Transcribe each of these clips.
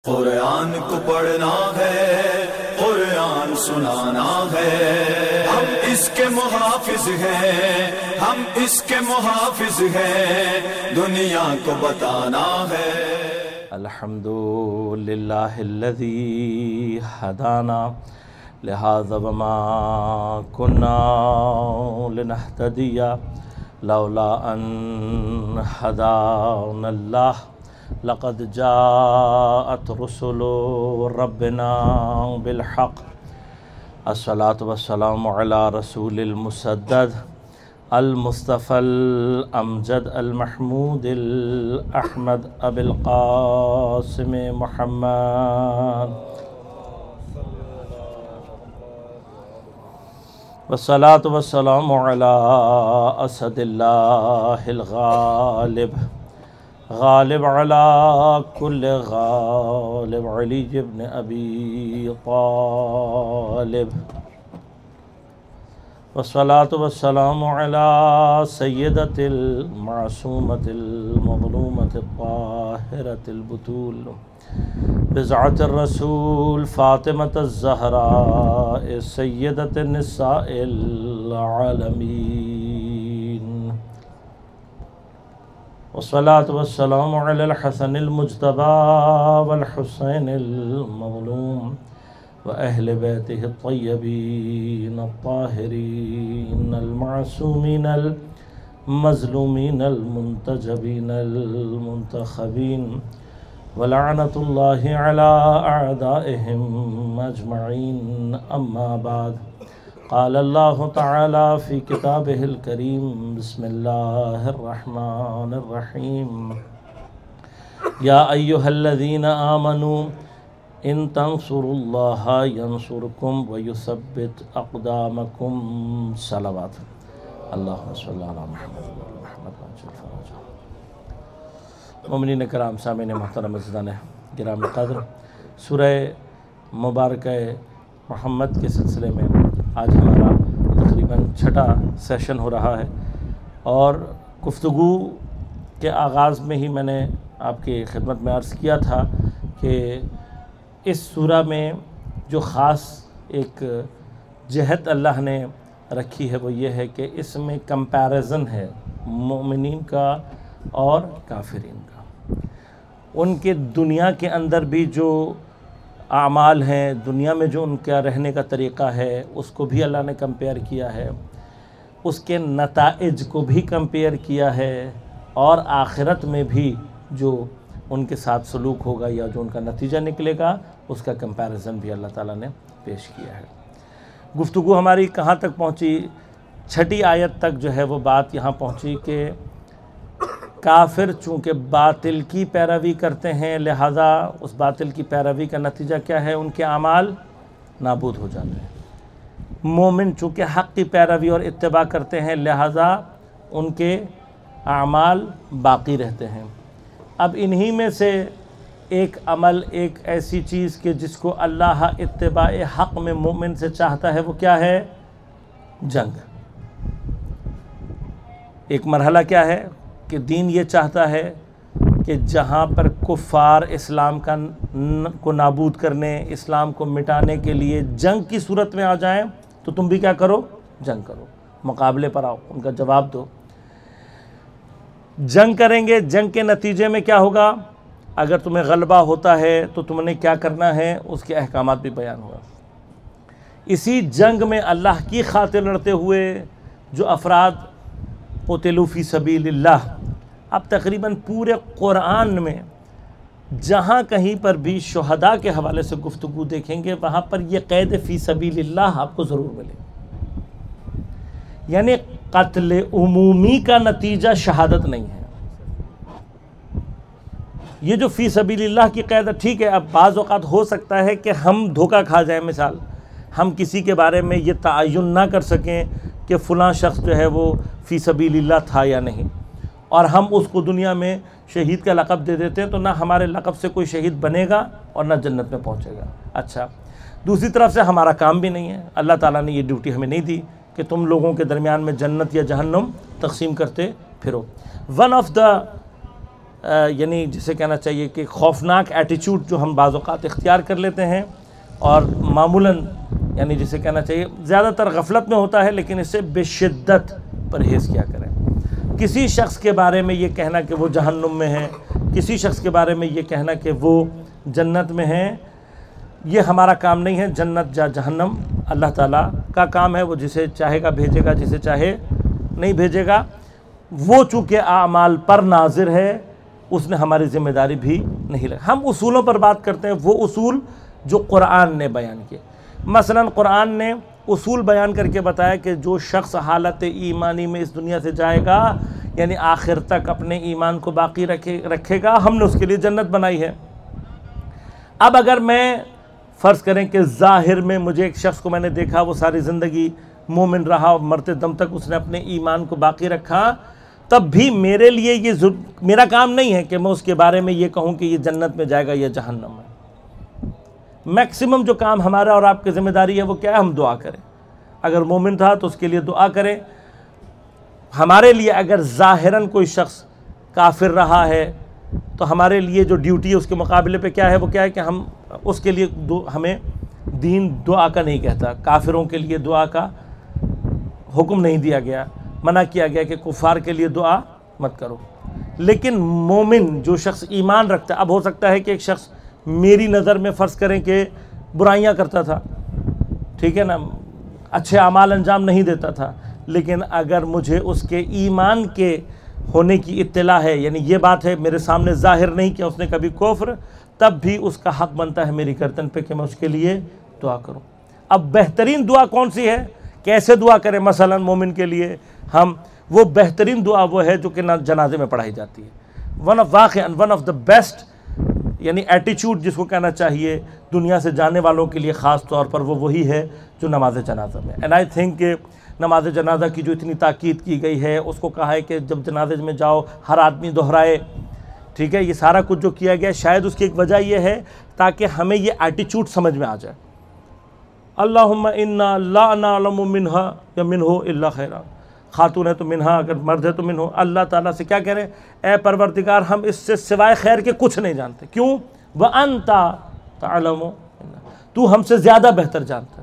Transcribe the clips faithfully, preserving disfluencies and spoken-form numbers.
कुरान को पढ़ना है, कुरान सुनाना है, हम इसके मुहाफिज हैं, हम इसके मुहाफिज हैं, दुनिया को बताना है। अल्हम्दुलिल्लाहिल्लज़ी हदाना लिहाज़ा वमा कुन्ना लिनहतदिया लौला अन हदानल्लाह लक़द जाअत रुसुलु रब्बिना बिलहक़। अस्सलातु वस्सलामु अला रसूलिल मुसद्दद अल मुस्तफ़ल अमजद अल महमूदिल अहमद अबिल क़ासिम मुहम्मद वस्सलातु वस्सलामु अला असदिल्लाहिल गालिब गालिब अला कुल्लि गालिब अली इब्न अबी तालिब वस्सलातु वस्सलामु अला सय्यदतिल मासूमतिल मज़लूमतित ताहिरतिल बुतूल बिज़अतिर रसूल फ़ातिमतुज़ ज़हरा सय्यदतिन निसाइल आलमीन वस्सलातु वस्सलामु अलल हसनिल मुज्तबा वल हुसैनिल मज़लूम व अहले बैतिहि अत्तय्यबीन अत्ताहिरीन अल मासूमीन अल मज़लूमीन अल मुंतजबीन अल मुंतखबीन व लअनतुल्लाहि अला अअदाइहिम अजमईन। अम्मा बाद क़ाल अल्लाहु तआला फ़ी किताबिहिल करीम बिस्मिल्लाहिर रहमानिर रहीम या अय्युहल्लज़ीना आमनू इन तंसुरुल्लाह यंसुरकुम व युसब्बित अक़दामकुम। सलावत अल्लाहुम्मा सल्लि अला मुहम्मद व मुहम्मद वअज्जिल फ़रजा। मोमिनीन कराम, सामीन मोहतरम इज़्ज़ान गिराम क़द्र, सूरह मुबारक मोहम्मद के सिलसिले में आज हमारा तकरीबन छठा सेशन हो रहा है और गुफ्तगू के आगाज़ में ही मैंने आपकी खिदमत में अर्ज़ किया था कि इस सूरा में जो ख़ास एक जहत अल्लाह ने रखी है वो ये है कि इसमें कंपैरिज़न है मोमिनीन का और काफिरीन का। उनके दुनिया के अंदर भी जो आमाल हैं, दुनिया में जो उनका रहने का तरीक़ा है, उसको भी अल्लाह ने कंपेयर किया है, उसके नताइज को भी कंपेयर किया है और आखिरत में भी जो उनके साथ सलूक होगा या जो उनका नतीजा निकलेगा उसका कंपैरिज़न भी अल्लाह ताला ने पेश किया है। गुफ्तगू हमारी कहाँ तक पहुँची? छठी आयत तक जो है वो बात यहाँ पहुँची कि काफिर चूँकि बातिल की पैरवी करते हैं, लिहाजा उस बातिल की पैरवी का नतीजा क्या है? उनके आमाल नाबूद हो जाते हैं। मोमिन चूँकि हक़ की पैरवी और इत्तिबा करते हैं, लिहाजा उनके आमाल बाकी रहते हैं। अब इन्हीं में से एक अमल, एक ऐसी चीज़ के जिसको अल्लाह इत्तिबाए हक़ में मोमिन से चाहता है, वो क्या है? जंग। एक मरहला क्या है कि दीन ये चाहता है कि जहाँ पर कुफ़ार इस्लाम का न, को नाबूद करने, इस्लाम को मिटाने के लिए जंग की सूरत में आ जाएं, तो तुम भी क्या करो? जंग करो, मुकाबले पर आओ, उनका जवाब दो। जंग करेंगे, जंग के नतीजे में क्या होगा? अगर तुम्हें गलबा होता है तो तुमने क्या करना है, उसके अहकामात भी बयान हुआ। इसी जंग में अल्लाह की खातिर लड़ते हुए जो अफराद क़ुतिलू फ़ी सबीलिल्लाह, अब तकरीबन पूरे कुरान में जहाँ कहीं पर भी शुहदा के हवाले से गुफ्तगू देखेंगे, वहाँ पर यह क़ैद फ़ी सबीलिल्लाह आपको ज़रूर मिले। यानी क़त्ल उमूमी का नतीजा शहादत नहीं है। ये जो फ़ी सबीलिल्लाह की क़ैद, ठीक है, अब बाज़ औक़ात हो सकता है कि हम धोखा खा जाएं। मिसाल, हम किसी के बारे में ये तअय्युन ना कर सकें कि फ़लाँ शख्स जो है वो फ़ी सबीलिल्लाह था या नहीं, और हम उसको दुनिया में शहीद का लक़ब दे देते हैं, तो ना हमारे लक़ब से कोई शहीद बनेगा और ना जन्नत में पहुँचेगा। अच्छा, दूसरी तरफ से हमारा काम भी नहीं है, अल्लाह ताला ने ये ड्यूटी हमें नहीं दी कि तुम लोगों के दरमियान में जन्नत या जहन्नम तकसीम करते फिरो। वन ऑफ द यानी जिसे कहना चाहिए कि खौफनाक एटीट्यूड जो हम बाज़ औक़ात इख्तियार कर लेते हैं, और मामूलन यानी जिसे कहना चाहिए ज़्यादातर गफलत में होता है, लेकिन इससे बेशिद्दत परहेज़ किया करें। किसी शख्स के बारे में ये कहना कि वो जहन्नुम में है, किसी शख्स के बारे में ये कहना कि वो जन्नत में है, ये हमारा काम नहीं है। जन्नत या जहन्नम अल्लाह ताला का काम है, वो जिसे चाहेगा भेजेगा, जिसे चाहे नहीं भेजेगा। वो चूँकि आमाल पर नाजिर है, उसने हमारी ज़िम्मेदारी भी नहीं लगी। हम उसूलों पर बात करते हैं, वो उसूल जो कुरान ने बयान किए। मसलन कुरान ने उसूल बयान करके बताया कि जो शख्स हालत ईमानी में इस दुनिया से जाएगा, यानी आखिर तक अपने ईमान को बाकी रखे रखेगा, हमने उसके लिए जन्नत बनाई है। अब अगर मैं फ़र्ज़ करें कि ज़ाहिर में मुझे एक शख्स को मैंने देखा, वो सारी ज़िंदगी मोमिन रहा और मरते दम तक उसने अपने ईमान को बाकी रखा, तब भी मेरे लिए ये मेरा काम नहीं है कि मैं उसके बारे में ये कहूँ कि ये जन्नत में जाएगा या जहन्नम में। मैक्सिमम जो काम हमारा और आपकी ज़िम्मेदारी है वो क्या है, हम दुआ करें। अगर मोमिन था तो उसके लिए दुआ करें। हमारे लिए अगर ज़ाहिरन कोई शख्स काफिर रहा है तो हमारे लिए जो ड्यूटी है उसके मुकाबले पे क्या है, वो क्या है कि हम उसके लिए दो हमें दीन दुआ का नहीं कहता। काफिरों के लिए दुआ का हुक्म नहीं दिया गया, मना किया गया कि कुफ़ार के लिए दुआ मत करो। लेकिन मोमिन जो शख्स ईमान रखता है, अब हो सकता है कि एक शख्स मेरी नज़र में फ़र्ज़ करें कि बुराइयां करता था, ठीक है ना, अच्छे अमाल अंजाम नहीं देता था, लेकिन अगर मुझे उसके ईमान के होने की इत्तला है, यानी ये बात है मेरे सामने ज़ाहिर नहीं किया उसने कभी कुफ्र, तब भी उसका हक़ बनता है मेरी गर्दन पे कि मैं उसके लिए दुआ करूं। अब बेहतरीन दुआ कौन सी है, कैसे दुआ करें? मसलन मोमिन के लिए हम वो बेहतरीन दुआ वो है जो कि ना जनाजे में पढ़ाई जाती है। वन ऑफ वाक़अन वन ऑफ द बेस्ट यानी एटीट्यूड जिसको कहना चाहिए दुनिया से जाने वालों के लिए ख़ास तौर पर, वो वही है जो नमाज जनाजा में। एंड आई थिंक कि नमाज जनाजा की जो इतनी ताकीद की गई है, उसको कहा है कि जब जनाजे में जाओ हर आदमी दोहराए, ठीक है, ये सारा कुछ जो किया गया, शायद उसकी एक वजह यह है ताकि हमें ये एटीट्यूड समझ में आ जाए। अल्लाहुम्मा इन्ना ला नअलमु मिन्हा या मिन्हु इल्ला खैरा, खातून है तो मिन्हा, अगर मर्द है तो मिन्हु। अल्लाह ताला से क्या कह रहे हैं, ए परवरदिगार हम इससे सिवाय खैर के कुछ नहीं जानते। क्यों? व अंता तअलमु, तू हमसे ज़्यादा बेहतर जानता है।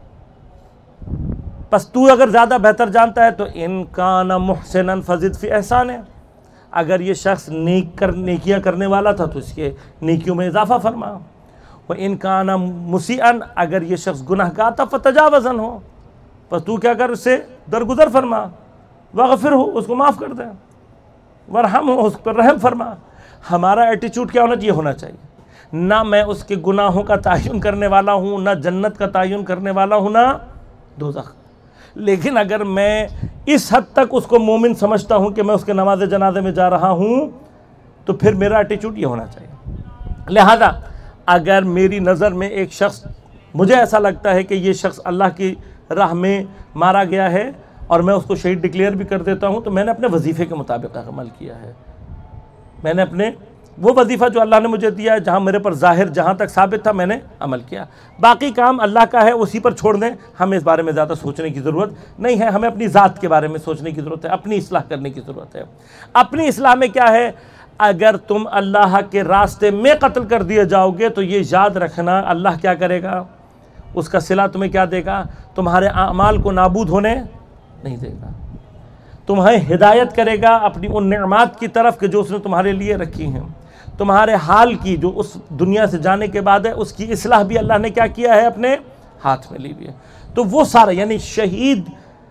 बस तू अगर ज़्यादा बेहतर जानता है तो इन काना मुहसिनन फज़िद फ़ी एहसान है, अगर ये शख्स नेक कर नेकियां करने वाला था तो इसके नेकियों में इजाफा फरमा। व इन काना मुसीअन, अगर ये शख्स गुनहगार था फ़तजावज़न हो, बस तू क्या कर, उससे दरगुजर फरमा। वग़फ़िर हो, उसको माफ़ कर दे। वरहम हो, उस पर रहम फरमा। हमारा एटीट्यूड क्या होना चाहिए? होना चाहिए ना मैं उसके गुनाहों का तायुन करने वाला हूँ, ना जन्नत का तायुन करने वाला हूँ, ना दोज़ख। लेकिन अगर मैं इस हद तक उसको मोमिन समझता हूँ कि मैं उसके नमाज जनाजे में जा रहा हूँ, तो फिर मेरा एटीट्यूड ये होना चाहिए। लिहाजा अगर मेरी नज़र में एक शख्स, मुझे ऐसा लगता है कि ये शख्स अल्लाह की राह में मारा गया है और मैं उसको शहीद डिक्लेयर भी कर देता हूँ, तो मैंने अपने वजीफ़े के मुताबिक अमल किया है। मैंने अपने वो वजीफ़ा जो अल्लाह ने मुझे दिया है, जहाँ मेरे पर ज़ाहिर जहाँ तक साबित था, मैंने अमल किया। बाकी काम अल्लाह का है, उसी पर छोड़ दें। हमें इस बारे में ज़्यादा सोचने की ज़रूरत नहीं है। हमें अपनी ज़ात के बारे में सोचने की ज़रूरत है, अपनी इस्लाह करने की ज़रूरत है। अपनी इस्लाह में क्या है, अगर तुम अल्लाह के रास्ते में कत्ल कर दिए जाओगे तो ये याद रखना, अल्लाह क्या करेगा, उसका सिला तुम्हें क्या देगा? तुम्हारे आमाल को नाबूद होने नहीं देगा, तुम्हें हिदायत करेगा अपनी उन नेमात की तरफ कि जो उसने तुम्हारे लिए रखी हैं। तुम्हारे हाल की जो उस दुनिया से जाने के बाद है, उसकी इस्लाह भी अल्लाह ने क्या किया है, अपने हाथ में ली हुई है। तो वो सारा यानी शहीद,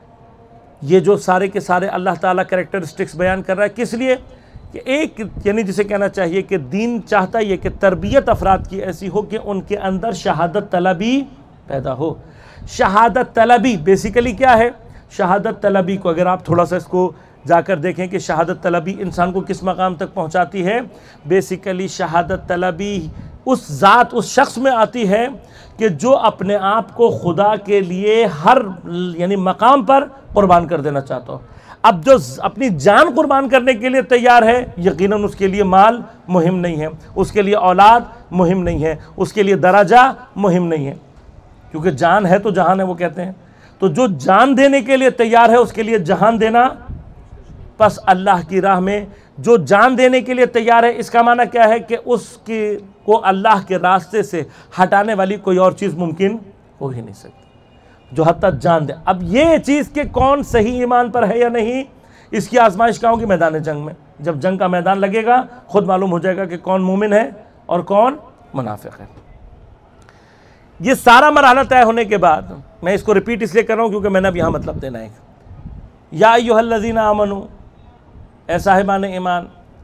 ये जो सारे के सारे अल्लाह ताला कैरेक्टरिस्टिक्स बयान कर रहा है, किस लिए कि एक यानी जिसे कहना चाहिए कि दीन चाहता है कि तरबियत अफराद की ऐसी हो कि उनके अंदर शहादत तलबी पैदा हो। शहादत तलबी बेसिकली क्या है? शहादत तलबी को अगर आप थोड़ा सा इसको जाकर देखें कि शहादत तलबी इंसान को किस मकाम तक पहुंचाती है, बेसिकली शहादत तलबी उस ज़ात उस शख्स में आती है कि जो अपने आप को खुदा के लिए हर यानी मकाम पर कुर्बान कर देना चाहता हो। अब जो अपनी जान कुर्बान करने के लिए तैयार है, यकीनन उसके लिए माल मुहिम नहीं है, उसके लिए औलाद मुहिम नहीं है, उसके लिए दराजा मुहिम नहीं है, क्योंकि जान है तो जहान है, वो कहते हैं। तो जो जान देने के लिए तैयार है उसके लिए जहान देना, बस अल्लाह की राह में जो जान देने के लिए तैयार है, इसका माना क्या है कि उसकी को अल्लाह के रास्ते से हटाने वाली कोई और चीज़ मुमकिन हो ही नहीं सकती, जो हद तक जान दे। अब ये चीज़ के कौन सही ईमान पर है या नहीं, इसकी आजमाइश क्या होगी मैदान जंग में। जब जंग का मैदान लगेगा खुद मालूम हो जाएगा कि कौन मोमिन है और कौन मुनाफिक है। ये सारा मरहला तय होने के बाद, मैं इसको रिपीट इसलिए कर रहा हूँ क्योंकि मैंने अब यहाँ मतलब देना है, या अय्युहल्लज़ीना आमनू, ए साहिबान ईमान,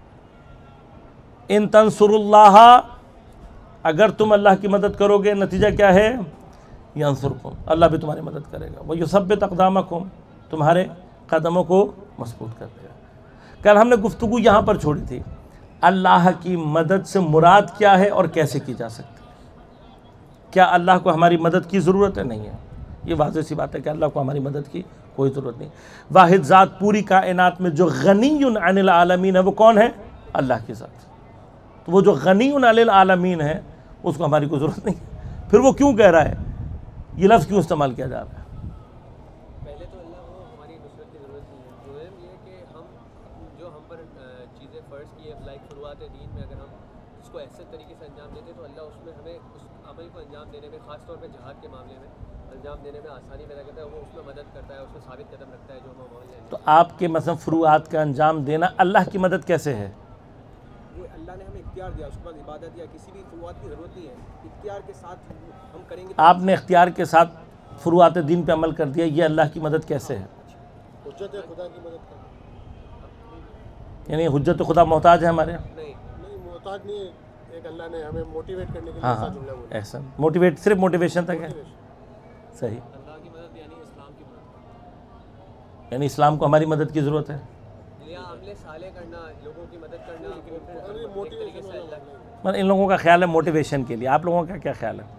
इन तंसुरुल्लाह, अगर तुम अल्लाह की मदद करोगे, नतीजा क्या है, यंसुरकुम, अल्लाह भी तुम्हारी मदद करेगा, व युसब्बित अक़दामकुम, तुम्हारे कदमों को मजबूत कर देगा। कल हमने गुफ्तगू यहाँ पर छोड़ी थी, अल्लाह की मदद से मुराद क्या है और कैसे की जा सकती है। क्या अल्लाह को हमारी मदद की ज़रूरत है? नहीं है, ये वाज़ेह सी बात है कि अल्लाह को हमारी मदद की कोई ज़रूरत नहीं। वाहिद ज़ात पूरी कायनात में जो गनीयुन अनिल आलमीन है, वो कौन है? अल्लाह की ज़ात। तो वो जो गनीयुन अनिल आलमीन है, उसको हमारी कोई ज़रूरत नहीं। फिर वो क्यों कह रहा है, ये लफ्ज़ क्यों इस्तेमाल किया जा रहा है? पहले तो अल्लाह को हमारी नुसरत की ज़रूरत नहीं है। जो ये है कि हम जो हम पर चीज़ें फ़र्ज़ की है, लाइक शुरुआत दीन में अगर हम इसको ऐसे तरीके से अंजाम देते तो अल्लाह उसमें हमें उस अमल को अंजाम देने में, ख़ास तौर पर जहाद के मामले में अंजाम देने में आसानी पैदा करता है, वो उसमें मदद करता है, उसमें साबित कदम रखता है जो हम अमल लें। तो आपके मतलब फ़ुरूआत का अंजाम देना अल्लाह की मदद कैसे है? ये अल्लाह ने हमें इख्तियार दिया, उसके बाद इबादत दिया, किसी भी फ़ुरूआत की ज़रूरत नहीं है, इख्तियार के साथ हम करेंगे। आपने इख्तियार के साथ फ़ुरूआत दीन पे अमल कर दिया, ये अल्लाह की मदद कैसे है? हुज्जत खुदा की मदद करना, यानी हुज्जत खुदा मोहताज है हमारे? नहीं नहीं मोहताज नहीं है, एक अल्लाह ने हमें मोटिवेट करने के लिए हाँ ऐसा हाँ, जुमला बोला। ऐसा मोटिवेट, सिर्फ मोटिवेशन तक है, सही। अल्लाह की मदद यानी इस्लाम की मदद, यानी इस्लाम को हमारी मदद की ज़रूरत है। या अमले साले करना, लोगों की मदद करना, मोटिवेशन से अल्लाह की मतलब इन लोगों का ख्याल है मोटिवेशन के लिए, आप लोगों का क्या ख्याल है?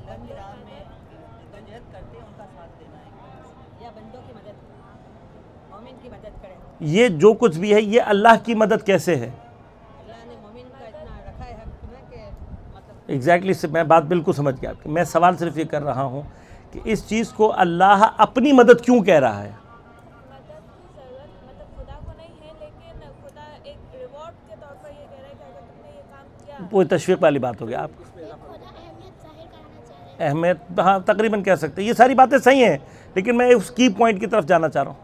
ये जो कुछ भी है, ये अल्लाह की मदद कैसे है? एग्जैक्टली exactly, मैं बात बिल्कुल समझ गया आपकी। मैं सवाल सिर्फ ये कर रहा हूँ कि इस चीज़ को अल्लाह अपनी मदद क्यों कह रहा है? वो तशवीक़ वाली बात हो गई। आप अहमियत, हाँ तकरीबन कह सकते हैं, ये सारी बातें सही हैं, लेकिन मैं उस की पॉइंट की तरफ जाना चाह रहा हूँ।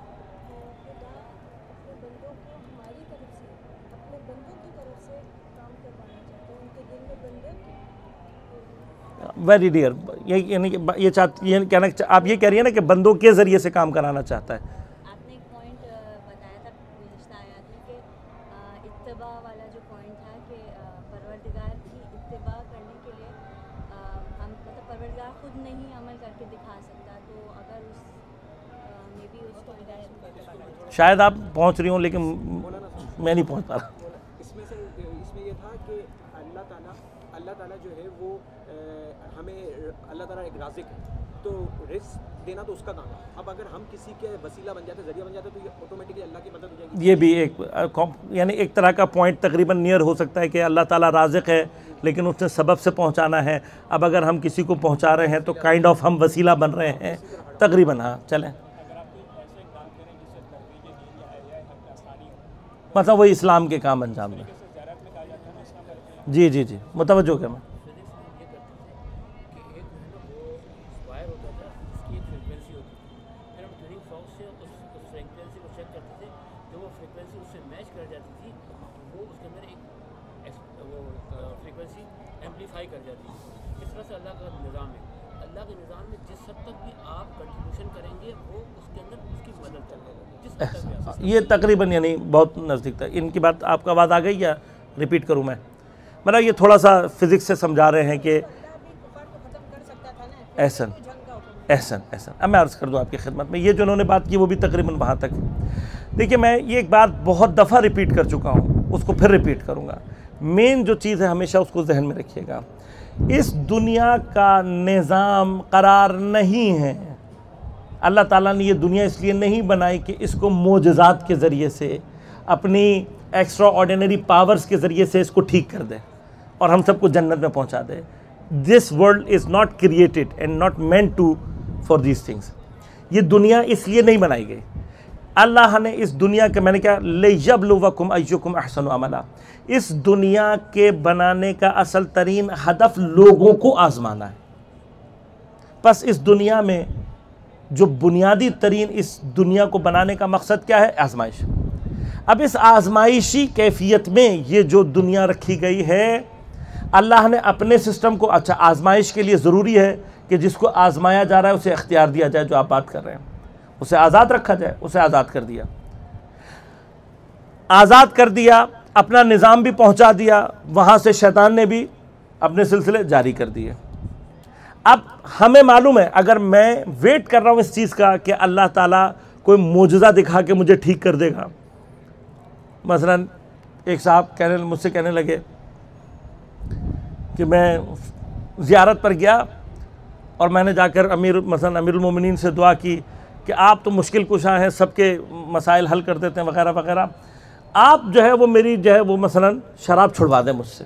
वेरी डियर, ये यानी कि ये चाह ये कहना आप ये कह रही है ना कि बंदों के ज़रिए से काम कराना चाहता है। आपने एक पॉइंट बताया था गुज़िश्ता आयत में कि इत्तिबा वाला जो पॉइंट था कि परवरदिगार की इत्तिबा करने के लिए हम मतलब परवरदिगार खुद नहीं अमल करके दिखा सकता, तो अगर उस मे बी उसको शायद आप पहुंच रही हूँ, लेकिन मैं नहीं पहुंच पा रहा। इसमें से इसमें ये था कि अल्लाह ताला अल्लाह ताला जो है वो हमें अल्लाह ताला एक राज़िक है, तो रिस्क देना तो उसका काम है। अब अगर हम किसी के वसीला बन जाते, जरिया बन जाते, तो ये ऑटोमेटिकली अल्लाह की मदद हो जाएगी। ये भी एक यानी एक तरह का पॉइंट तकरीबन नियर हो सकता है कि अल्लाह ताला राज़िक है, लेकिन उसने सबब से पहुंचाना है। अब अगर हम किसी को पहुंचा रहे हैं तो काइंड ऑफ हम वसीला बन रहे हैं तकरीबन। हाँ चलें, मतलब वही इस्लाम के काम अंजाम में। जी जी जी, मुतवज्जो क्या मैं कर जाती है। इस तरह से अल्लाह का निज़ाम है। अल्लाह के निज़ाम में जिस हद तक भी आप कंट्रीब्यूशन करेंगे, वो उसके अंदर उसकी मदद करेगा, जिस हद तक भी। ये तकरीबन यानी बहुत नज़दीक था। इनकी बात, आपका बात आ गई या रिपीट करूँ मैं? मतलब ये थोड़ा सा फिज़िक्स से समझा रहे हैं कि एहसन एहसन एहसन अब मैं अर्ज़ कर दूँ आपकी खिदमत में, ये जो उन्होंने बात की वो भी तकरीबन वहाँ तक। देखिए, मैं ये एक बात बहुत दफ़ा रिपीट कर चुका हूँ, उसको फिर रिपीट करूँगा। मेन जो चीज़ है हमेशा उसको जहन में रखिएगा, इस दुनिया का निज़ाम करार नहीं है। अल्लाह ताला ने ये दुनिया इसलिए नहीं बनाई कि इसको मोजज़ात के ज़रिए से, अपनी एक्स्ट्रा ऑर्डिनरी पावर्स के ज़रिए से इसको ठीक कर दे और हम सबको जन्नत में पहुंचा दे। This world is not created and not meant to for these things. ये दुनिया इसलिए नहीं बनाई गई। अल्लाह ने इस दुनिया के, मैंने क्या, लियब्लुवकुम अय्युकुम अहसनु अमला, इस दुनिया के बनाने का असल तरीन हदफ लोगों को आजमाना है। बस इस दुनिया में जो बुनियादी तरीन इस दुनिया को बनाने का मकसद क्या है? आजमाइश। अब इस आजमाइशी कैफियत में ये जो दुनिया रखी गई है, अल्लाह ने अपने सिस्टम को, अच्छा आजमाइश के लिए ज़रूरी है कि जिसको आजमाया जा रहा है उसे इख्तियार दिया जाए, जो आप बात कर रहे हैं उसे आज़ाद रखा जाए, उसे आज़ाद कर दिया, आज़ाद कर दिया, अपना निज़ाम भी पहुंचा दिया, वहाँ से शैतान ने भी अपने सिलसिले जारी कर दिए। अब हमें मालूम है, अगर मैं वेट कर रहा हूँ इस चीज़ का कि अल्लाह ताला कोई मोजज़ा दिखा के मुझे ठीक कर देगा, मसलन एक साहब कहने मुझसे कहने लगे कि मैं ज़ियारत पर गया और मैंने जाकर अमीर मसलन अमीरुल मोमिनीन से दुआ की कि आप तो मुश्किल कुशा हैं, सबके मसाइल हल कर देते हैं वगैरह वगैरह, आप जो है वो मेरी जो है वो मसलन शराब छुड़वा दें मुझसे,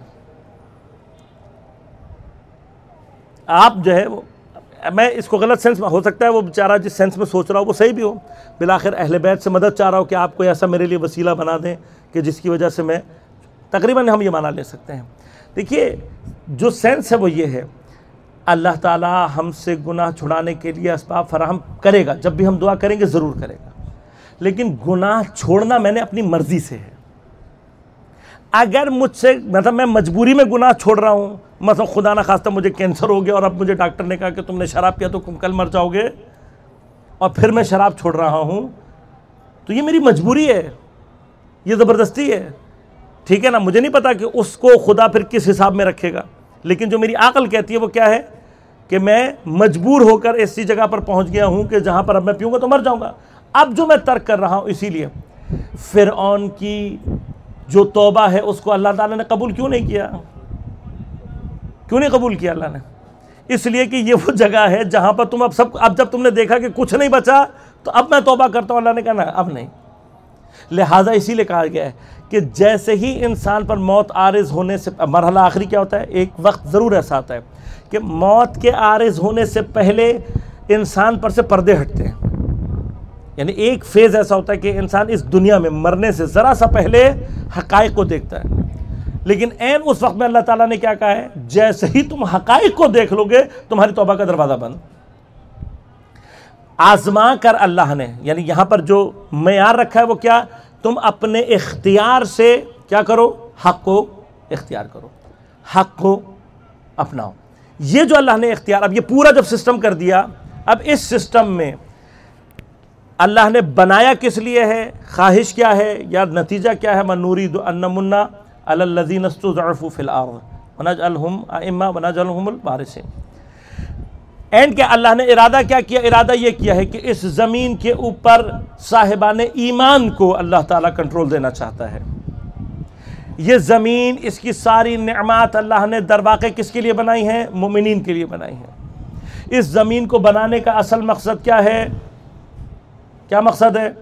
आप जो है वो, मैं इसको गलत सेंस में, हो सकता है वो बेचारा जिस सेंस में सोच रहा हो वो सही भी हो, बिलाखिर अहले बैत से मदद चाह रहा हो कि आप कोई ऐसा मेरे लिए वसीला बना दें कि जिसकी वजह से मैं, तकरीबन हम ये माना ले सकते हैं। देखिए जो सेंस है वो ये है, अल्लाह ताला हमसे गुनाह छुड़ाने के लिए असबाब फराहम करेगा, जब भी हम दुआ करेंगे ज़रूर करेगा, लेकिन गुनाह छोड़ना मैंने अपनी मर्ज़ी से है। अगर मुझसे, मतलब मैं मजबूरी में गुनाह छोड़ रहा हूँ, मतलब खुदा ना खास्ता मुझे कैंसर हो गया और अब मुझे डॉक्टर ने कहा कि तुमने शराब पिया तो तुम कल मर जाओगे, और फिर मैं शराब छोड़ रहा हूँ, तो ये मेरी मजबूरी है, ये ज़बरदस्ती है, ठीक है ना। मुझे नहीं पता कि उसको खुदा फिर किस हिसाब में रखेगा, लेकिन जो मेरी अक्ल कहती है वो क्या है कि मैं मजबूर होकर ऐसी जगह पर पहुंच गया हूं कि जहां पर अब मैं पीऊंगा तो मर जाऊंगा। अब जो मैं तर्क कर रहा हूं, इसीलिए फिरऔन की जो तौबा है उसको अल्लाह ताला ने कबूल क्यों नहीं किया? क्यों नहीं कबूल किया अल्लाह ने? इसलिए कि ये वो जगह है जहां पर तुम अब सब, अब जब तुमने देखा कि कुछ नहीं बचा तो अब मैं तौबा करता हूं, अल्लाह ने कहा ना अब नहीं। लिहाजा इसीलिए कहा गया है कि जैसे ही इंसान पर मौत आरिज़ होने से, मरहला आखिरी क्या होता है, एक वक्त ज़रूर ऐसा आता है कि मौत के आरिज़ होने से पहले इंसान पर से पर्दे हटते हैं, यानी एक फेज़ ऐसा होता है कि इंसान इस दुनिया में मरने से ज़रा सा पहले हक़ाइक़ को देखता है, लेकिन ऐन उस वक्त में अल्लाह ताला ने क्या कहा है, जैसे ही तुम हक़ाइक़ को देख लोगे तुम्हारी तौबा का दरवाज़ा बंद। आजमा कर अल्लाह ने, यानी यहाँ पर जो मयार रखा है वो क्या, तुम अपने इख्तियार से क्या करो, हक़ को इख्तियार करो, हक़ को अपनाओ। ये जो अल्लाह ने इख्तियार, अब ये पूरा जब सिस्टम कर दिया, अब इस सिस्टम में अल्लाह ने बनाया किस लिए है, ख्वाहिश क्या है या नतीजा क्या है, मनूरीदु अन नमुन्ना अलल लज़ीना इस्तुज़अफ़ू फ़िल अर्ज़ व नजअलहुम अइम्मा व नजअलहुमुल वारिसीन। एंड क्या अल्लाह ने इरादा क्या किया, इरादा ये किया है कि इस ज़मीन के ऊपर साहिबान ईमान को अल्लाह ताला कंट्रोल देना चाहता है। ये ज़मीन, इसकी सारी नेमत अल्लाह ने दरवाक़े किसके लिए बनाई हैं, मोमिनीन के लिए बनाई हैं। इस ज़मीन को बनाने का असल मकसद क्या है, क्या मकसद है,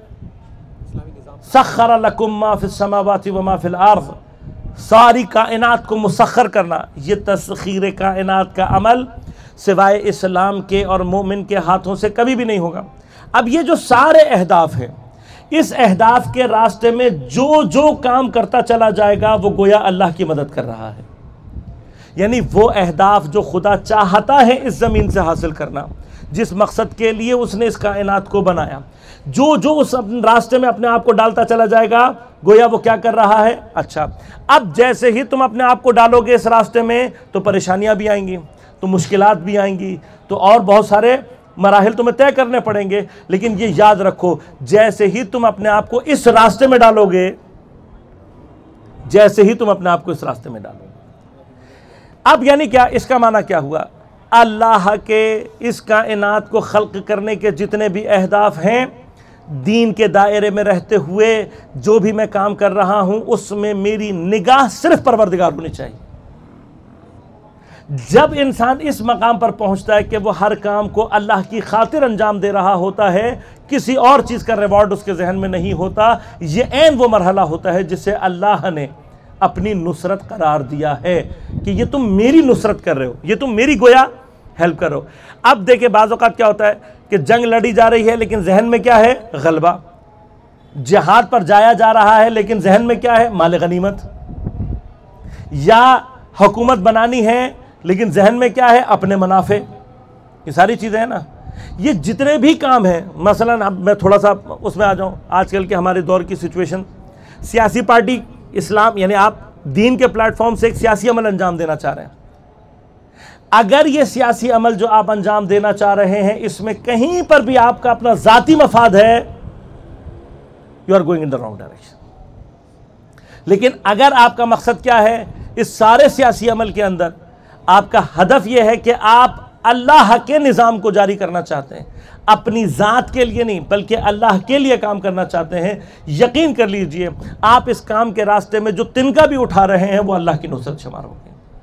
सख्खर लकुम मा फिस समावाति व मा फिल अर्ज़, सारी कायनात को मुसख्खर करना। ये तस्खीर कायनात का अमल सिवाय इस्लाम के और मोमिन के हाथों से कभी भी नहीं होगा। अब ये जो सारे अहदाफ हैं, इस अहदाफ के रास्ते में जो जो काम करता चला जाएगा वो गोया अल्लाह की मदद कर रहा है। यानी वो अहदाफ जो खुदा चाहता है इस ज़मीन से हासिल करना, जिस मकसद के लिए उसने इस कायनात को बनाया, जो जो उस रास्ते में अपने आप को डालता चला जाएगा, गोया वो क्या कर रहा है। अच्छा, अब जैसे ही तुम अपने आप को डालोगे इस रास्ते में तो परेशानियां भी आएंगी, तो मुश्किलात भी आएंगी, तो और बहुत सारे मराहिल तुम्हें तय करने पड़ेंगे। लेकिन ये याद रखो, जैसे ही तुम अपने आप को इस रास्ते में डालोगे, जैसे ही तुम अपने आप को इस रास्ते में डालोगे, अब यानी क्या, इसका माना क्या हुआ, अल्लाह के इस कायनात को खल्क करने के जितने भी अहदाफ हैं, दीन के दायरे में रहते हुए जो भी मैं काम कर रहा हूं उसमें मेरी निगाह सिर्फ परवरदिगार होनी चाहिए। जब इंसान इस मकाम पर पहुंचता है कि वो हर काम को अल्लाह की खातिर अंजाम दे रहा होता है, किसी और चीज़ का रिवॉर्ड उसके जहन में नहीं होता, ये ऐन वो मरहला होता है जिसे अल्लाह ने अपनी नुसरत करार दिया है कि ये तुम मेरी नुसरत कर रहे हो, ये तुम मेरी गोया हेल्प करो। अब देखिए बाज़ औक़ात क्या होता है कि जंग लड़ी जा रही है लेकिन जहन में क्या है, गलबा, जिहाद पर जाया जा रहा है लेकिन जहन में क्या है? माल गनीमत। या हुकूमत बनानी है लेकिन जहन में क्या है? अपने मुनाफे। ये सारी चीज़ें हैं ना। ये जितने भी काम हैं, मसलन अब मैं थोड़ा सा उसमें आ जाऊँ, आजकल के हमारे दौर की सिचुएशन, सियासी पार्टी इस्लाम, यानी आप दीन के प्लेटफॉर्म से एक सियासी अमल अंजाम देना चाह रहे हैं। अगर ये सियासी अमल जो आप अंजाम देना चाह रहे हैं इसमें कहीं पर भी आपका अपना ज़ाती मफाद है, you are going in the wrong direction. लेकिन अगर आपका मकसद क्या है, इस सारे सियासी अमल के अंदर आपका हदफ यह है कि आप अल्लाह के निज़ाम को जारी करना चाहते हैं, अपनी ज़ात के लिए नहीं बल्कि अल्लाह के लिए काम करना चाहते हैं, यकीन कर लीजिए आप इस काम के रास्ते में जो तिनका भी उठा रहे हैं वो अल्लाह की नुसरत शुमार होगी।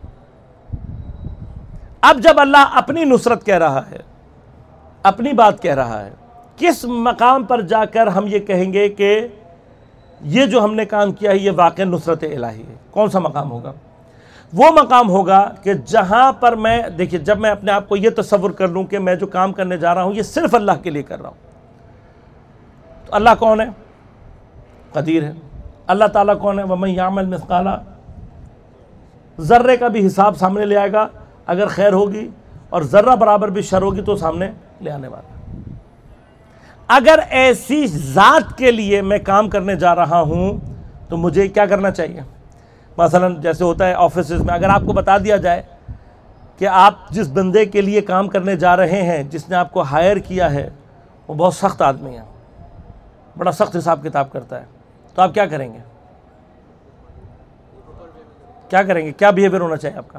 अब जब अल्लाह अपनी नुसरत कह रहा है, अपनी बात कह रहा है, किस मकाम पर जाकर हम ये कहेंगे कि ये जो हमने काम किया है ये वाक़ई नुसरत इलाही है? कौन सा मकाम होगा? वो मकाम होगा कि जहाँ पर मैं, देखिए, जब मैं अपने आप को ये तसव्वुर कर लूँ कि मैं जो काम करने जा रहा हूँ ये सिर्फ अल्लाह के लिए कर रहा हूँ। तो अल्लाह कौन है? कदीर है। अल्लाह ताला कौन है? वमन यामल मिस्काला, ज़र्रे का भी हिसाब सामने ले आएगा अगर खैर होगी, और ज़र्रा बराबर भी शर होगी तो सामने ले आने वाला। अगर ऐसी ज़ात के लिए मैं काम करने जा रहा हूँ तो मुझे क्या करना चाहिए? मसलन जैसे होता है ऑफिस में, अगर आपको बता दिया जाए कि आप जिस बंदे के लिए काम करने जा रहे हैं, जिसने आपको हायर किया है, वो बहुत सख्त आदमी है, बड़ा सख्त हिसाब किताब करता है, तो आप क्या करेंगे? क्या करेंगे? क्या बिहेवियर होना चाहिए आपका?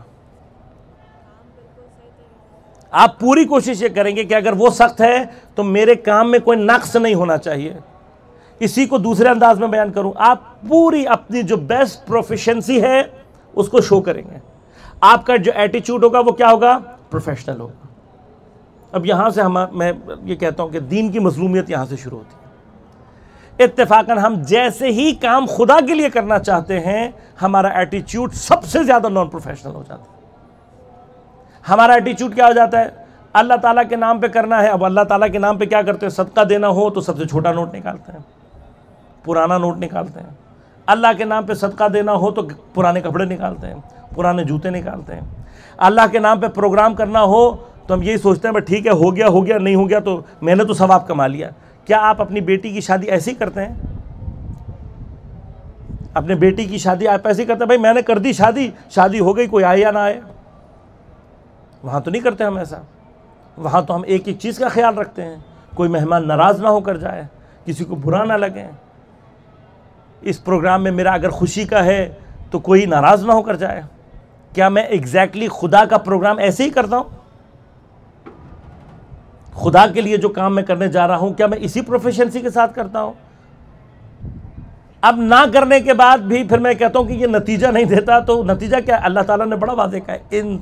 आप पूरी कोशिश ये करेंगे कि अगर वो सख्त है तो मेरे काम में कोई नक्स नहीं होना चाहिए। इसी को दूसरे अंदाज में बयान करूं, आप पूरी अपनी जो बेस्ट प्रोफिशिएंसी है उसको शो करेंगे। आपका जो एटीट्यूड होगा वो क्या होगा? प्रोफेशनल होगा। अब यहां से हम, मैं ये कहता हूं कि दीन की मज़लूमियत यहां से शुरू होती है। इत्तेफाकन हम जैसे ही काम खुदा के लिए करना चाहते हैं, हमारा एटीट्यूड सबसे ज्यादा नॉन प्रोफेशनल हो जाता है। हमारा एटीट्यूड क्या हो जाता है? अल्लाह ताला के नाम पे करना है। अब अल्लाह ताला के नाम पे क्या करते हैं? सदका देना हो तो सबसे छोटा नोट निकालते हैं, पुराना नोट निकालते हैं। अल्लाह के नाम पे सदका देना हो तो पुराने कपड़े निकालते हैं, पुराने जूते निकालते हैं। अल्लाह के नाम पे प्रोग्राम करना हो तो हम यही सोचते हैं भाई ठीक है, हो गया हो गया, नहीं हो गया तो मैंने तो सवाब कमा लिया। क्या आप अपनी बेटी की शादी ऐसे ही करते हैं? अपने बेटी की शादी आप ऐसे ही करते हैं, भाई मैंने कर दी शादी, शादी हो गई, कोई आए या ना आए? वहाँ तो नहीं करते हम ऐसा। वहाँ तो हम एक एक चीज़ का ख्याल रखते हैं, कोई मेहमान नाराज़ ना होकर जाए, किसी को बुरा ना लगे। इस प्रोग्राम में मेरा अगर खुशी का है तो कोई नाराज़ ना होकर जाए। क्या मैं एग्जैक्टली खुदा का प्रोग्राम ऐसे ही करता हूँ? खुदा के लिए जो काम मैं करने जा रहा हूँ क्या मैं इसी प्रोफिशिएंसी के साथ करता हूँ? अब ना करने के बाद भी फिर मैं कहता हूँ कि ये नतीजा नहीं देता, तो नतीजा क्या? अल्लाह ताला ने बड़ा वाज़ेह कहा है, इन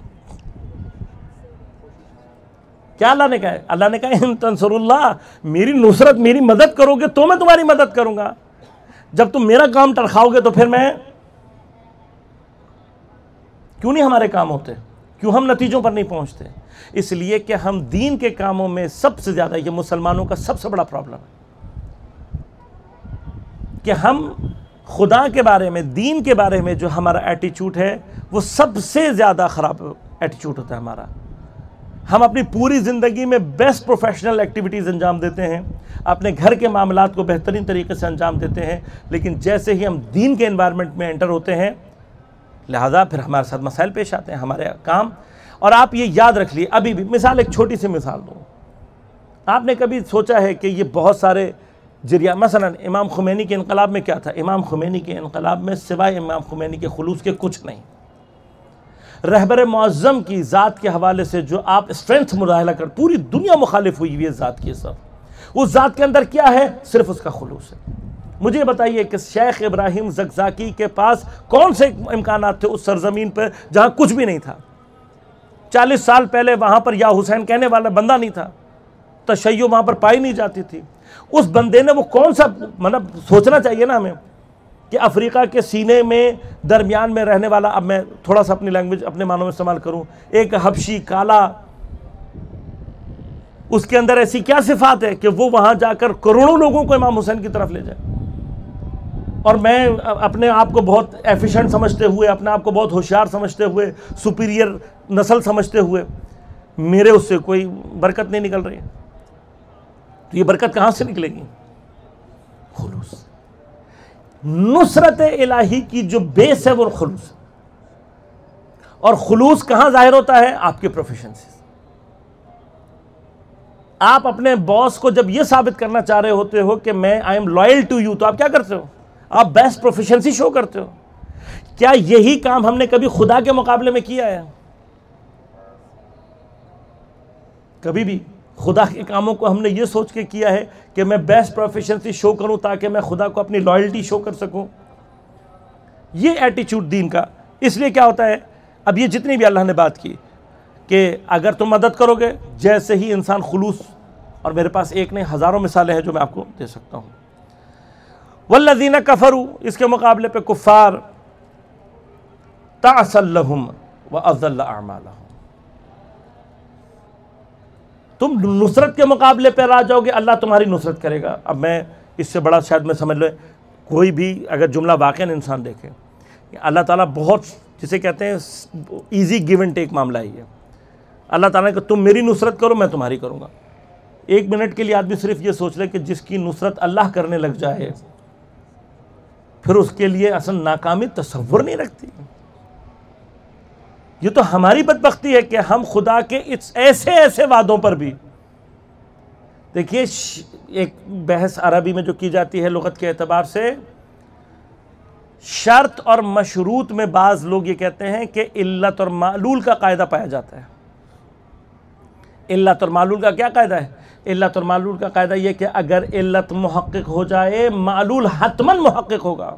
क्या अल्लाह ने कहा है? अल्लाह ने कहा इन तंसुरुल्लाह, मेरी नुसरत, मेरी मदद करोगे तो मैं तुम्हारी मदद करूंगा। जब तुम मेरा काम टरखाओगे तो फिर मैं, क्यों नहीं हमारे काम होते? क्यों हम नतीजों पर नहीं पहुंचते? इसलिए कि हम दीन के कामों में सबसे ज्यादा, ये मुसलमानों का सबसे बड़ा प्रॉब्लम है कि हम खुदा के बारे में, दीन के बारे में जो हमारा एटीट्यूड है वो सबसे ज्यादा खराब एटीट्यूड होता है हमारा। हम अपनी पूरी ज़िंदगी में बेस्ट प्रोफेशनल एक्टिविटीज़ अंजाम देते हैं, अपने घर के मामलात को बेहतरीन तरीके से अंजाम देते हैं, लेकिन जैसे ही हम दीन के एनवायरनमेंट में एंटर होते हैं, लिहाजा फिर हमारे साथ मसाइल पेश आते हैं, हमारे काम। और आप ये याद रख लिए, अभी भी मिसाल, एक छोटी सी मिसाल दूँ, आपने कभी सोचा है कि ये बहुत सारे जरिया, मसलन इमाम खुमैनी के इनकलाब में क्या था? इमाम खुमैनी के इनकलाब में सिवाय इमाम खुमैनी के खुलूस के कुछ नहीं। रहबर मुअज़्ज़म की ज़ात के हवाले से जो आप स्ट्रेंथ मुजाहिरा कर, पूरी दुनिया मुखालिफ हुई हुई है ज़ात की, सब उस ज़ात के अंदर क्या है? सिर्फ उसका खुलूस है। मुझे बताइए कि शेख इब्राहिम ज़कज़ाकी के पास कौन से इम्कानात थे उस सरजमीन पर जहाँ कुछ भी नहीं था? चालीस साल पहले वहाँ पर या हुसैन कहने वाला बंदा नहीं था, तशय्युअ वहाँ पर पाई नहीं जाती थी। उस बंदे ने वो कौन सा, मतलब सोचना चाहिए ना हमें कि अफ्रीका के सीने में दरमियान में रहने वाला, अब मैं थोड़ा सा अपनी लैंग्वेज अपने मानों में इस्तेमाल करूं, एक हबशी काला, उसके अंदर ऐसी क्या सिफात है कि वो वहां जाकर करोड़ों लोगों को इमाम हुसैन की तरफ ले जाए? और मैं अपने आप को बहुत एफिशिएंट समझते हुए, अपने आप को बहुत होशियार समझते हुए, सुपीरियर नस्ल समझते हुए मेरे उससे कोई बरकत नहीं निकल रही है, तो ये बरकत कहाँ से निकलेगी? खुलूस। नुसरत इलाही की जो बेस है वो खुलूस, और खुलूस कहाँ जाहिर होता है? आपके प्रोफिशिएंसी। आप अपने बॉस को जब ये साबित करना चाह रहे होते हो कि मैं I am loyal to you, तो आप क्या करते हो? आप बेस्ट प्रोफिशिएंसी शो करते हो। क्या यही काम हमने कभी खुदा के मुकाबले में किया है? कभी भी खुदा के कामों को हमने ये सोच के किया है कि मैं बेस्ट प्रोफिशिएंसी शो करूं ताकि मैं खुदा को अपनी लॉयल्टी शो कर सकूं? ये एटीट्यूड दीन का। इसलिए क्या होता है, अब ये जितनी भी अल्लाह ने बात की कि अगर तुम मदद करोगे, जैसे ही इंसान खुलूस, और मेरे पास एक नहीं हज़ारों मिसालें हैं जो मैं आपको दे सकता हूँ। वल्लज़ीना कफ़रू, इसके मुकाबले पे कुफ़ार, तासल्लहुम व अज़ल्ल अअमालहुम। तुम नुसरत के मुकाबले पे आ जाओगे, अल्लाह तुम्हारी नुसरत करेगा। अब मैं इससे बड़ा शायद मैं समझ लो, कोई भी अगर जुमला वाक़ई इंसान देखे, अल्लाह ताला बहुत, जिसे कहते हैं इजी गिव एंड टेक मामला ही है। अल्लाह ताला ने कहा तुम मेरी नुसरत करो, मैं तुम्हारी करूँगा। एक मिनट के लिए आदमी सिर्फ ये सोच ले कि जिसकी नुसरत अल्लाह करने लग जाए, फिर उसके लिए असल नाकामी तसव्वुर नहीं रखती। ये तो हमारी बदबख्ती है कि हम खुदा के इस ऐसे ऐसे वादों पर भी, देखिए एक बहस अरबी में जो की जाती है लुगत के एतबार से, शर्त और मशरूत में बाज़ लोग ये कहते हैं कि इल्लत और मालूल का कायदा पाया जाता है। इल्लत और मालूल का क्या कायदा है? इल्लत और मालूल का कायदा ये कि अगर इल्लत मुहक्किक हो जाए, मालूल हतमन मुहक्किक होगा।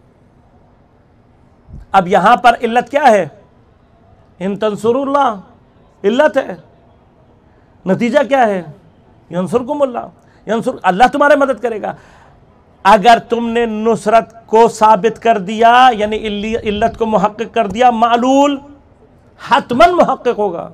अब यहां पर इल्लत क्या है? इन तंसुरुल्लाह इल्लत है, नतीजा क्या है? यंसुरकुमुल्लाह, यंसुर, अल्लाह तुम्हारे मदद करेगा। अगर तुमने नुसरत को साबित कर दिया, यानी इल्लत को मुहक्किक कर दिया, मालूल हतमन मुहक्किक होगा।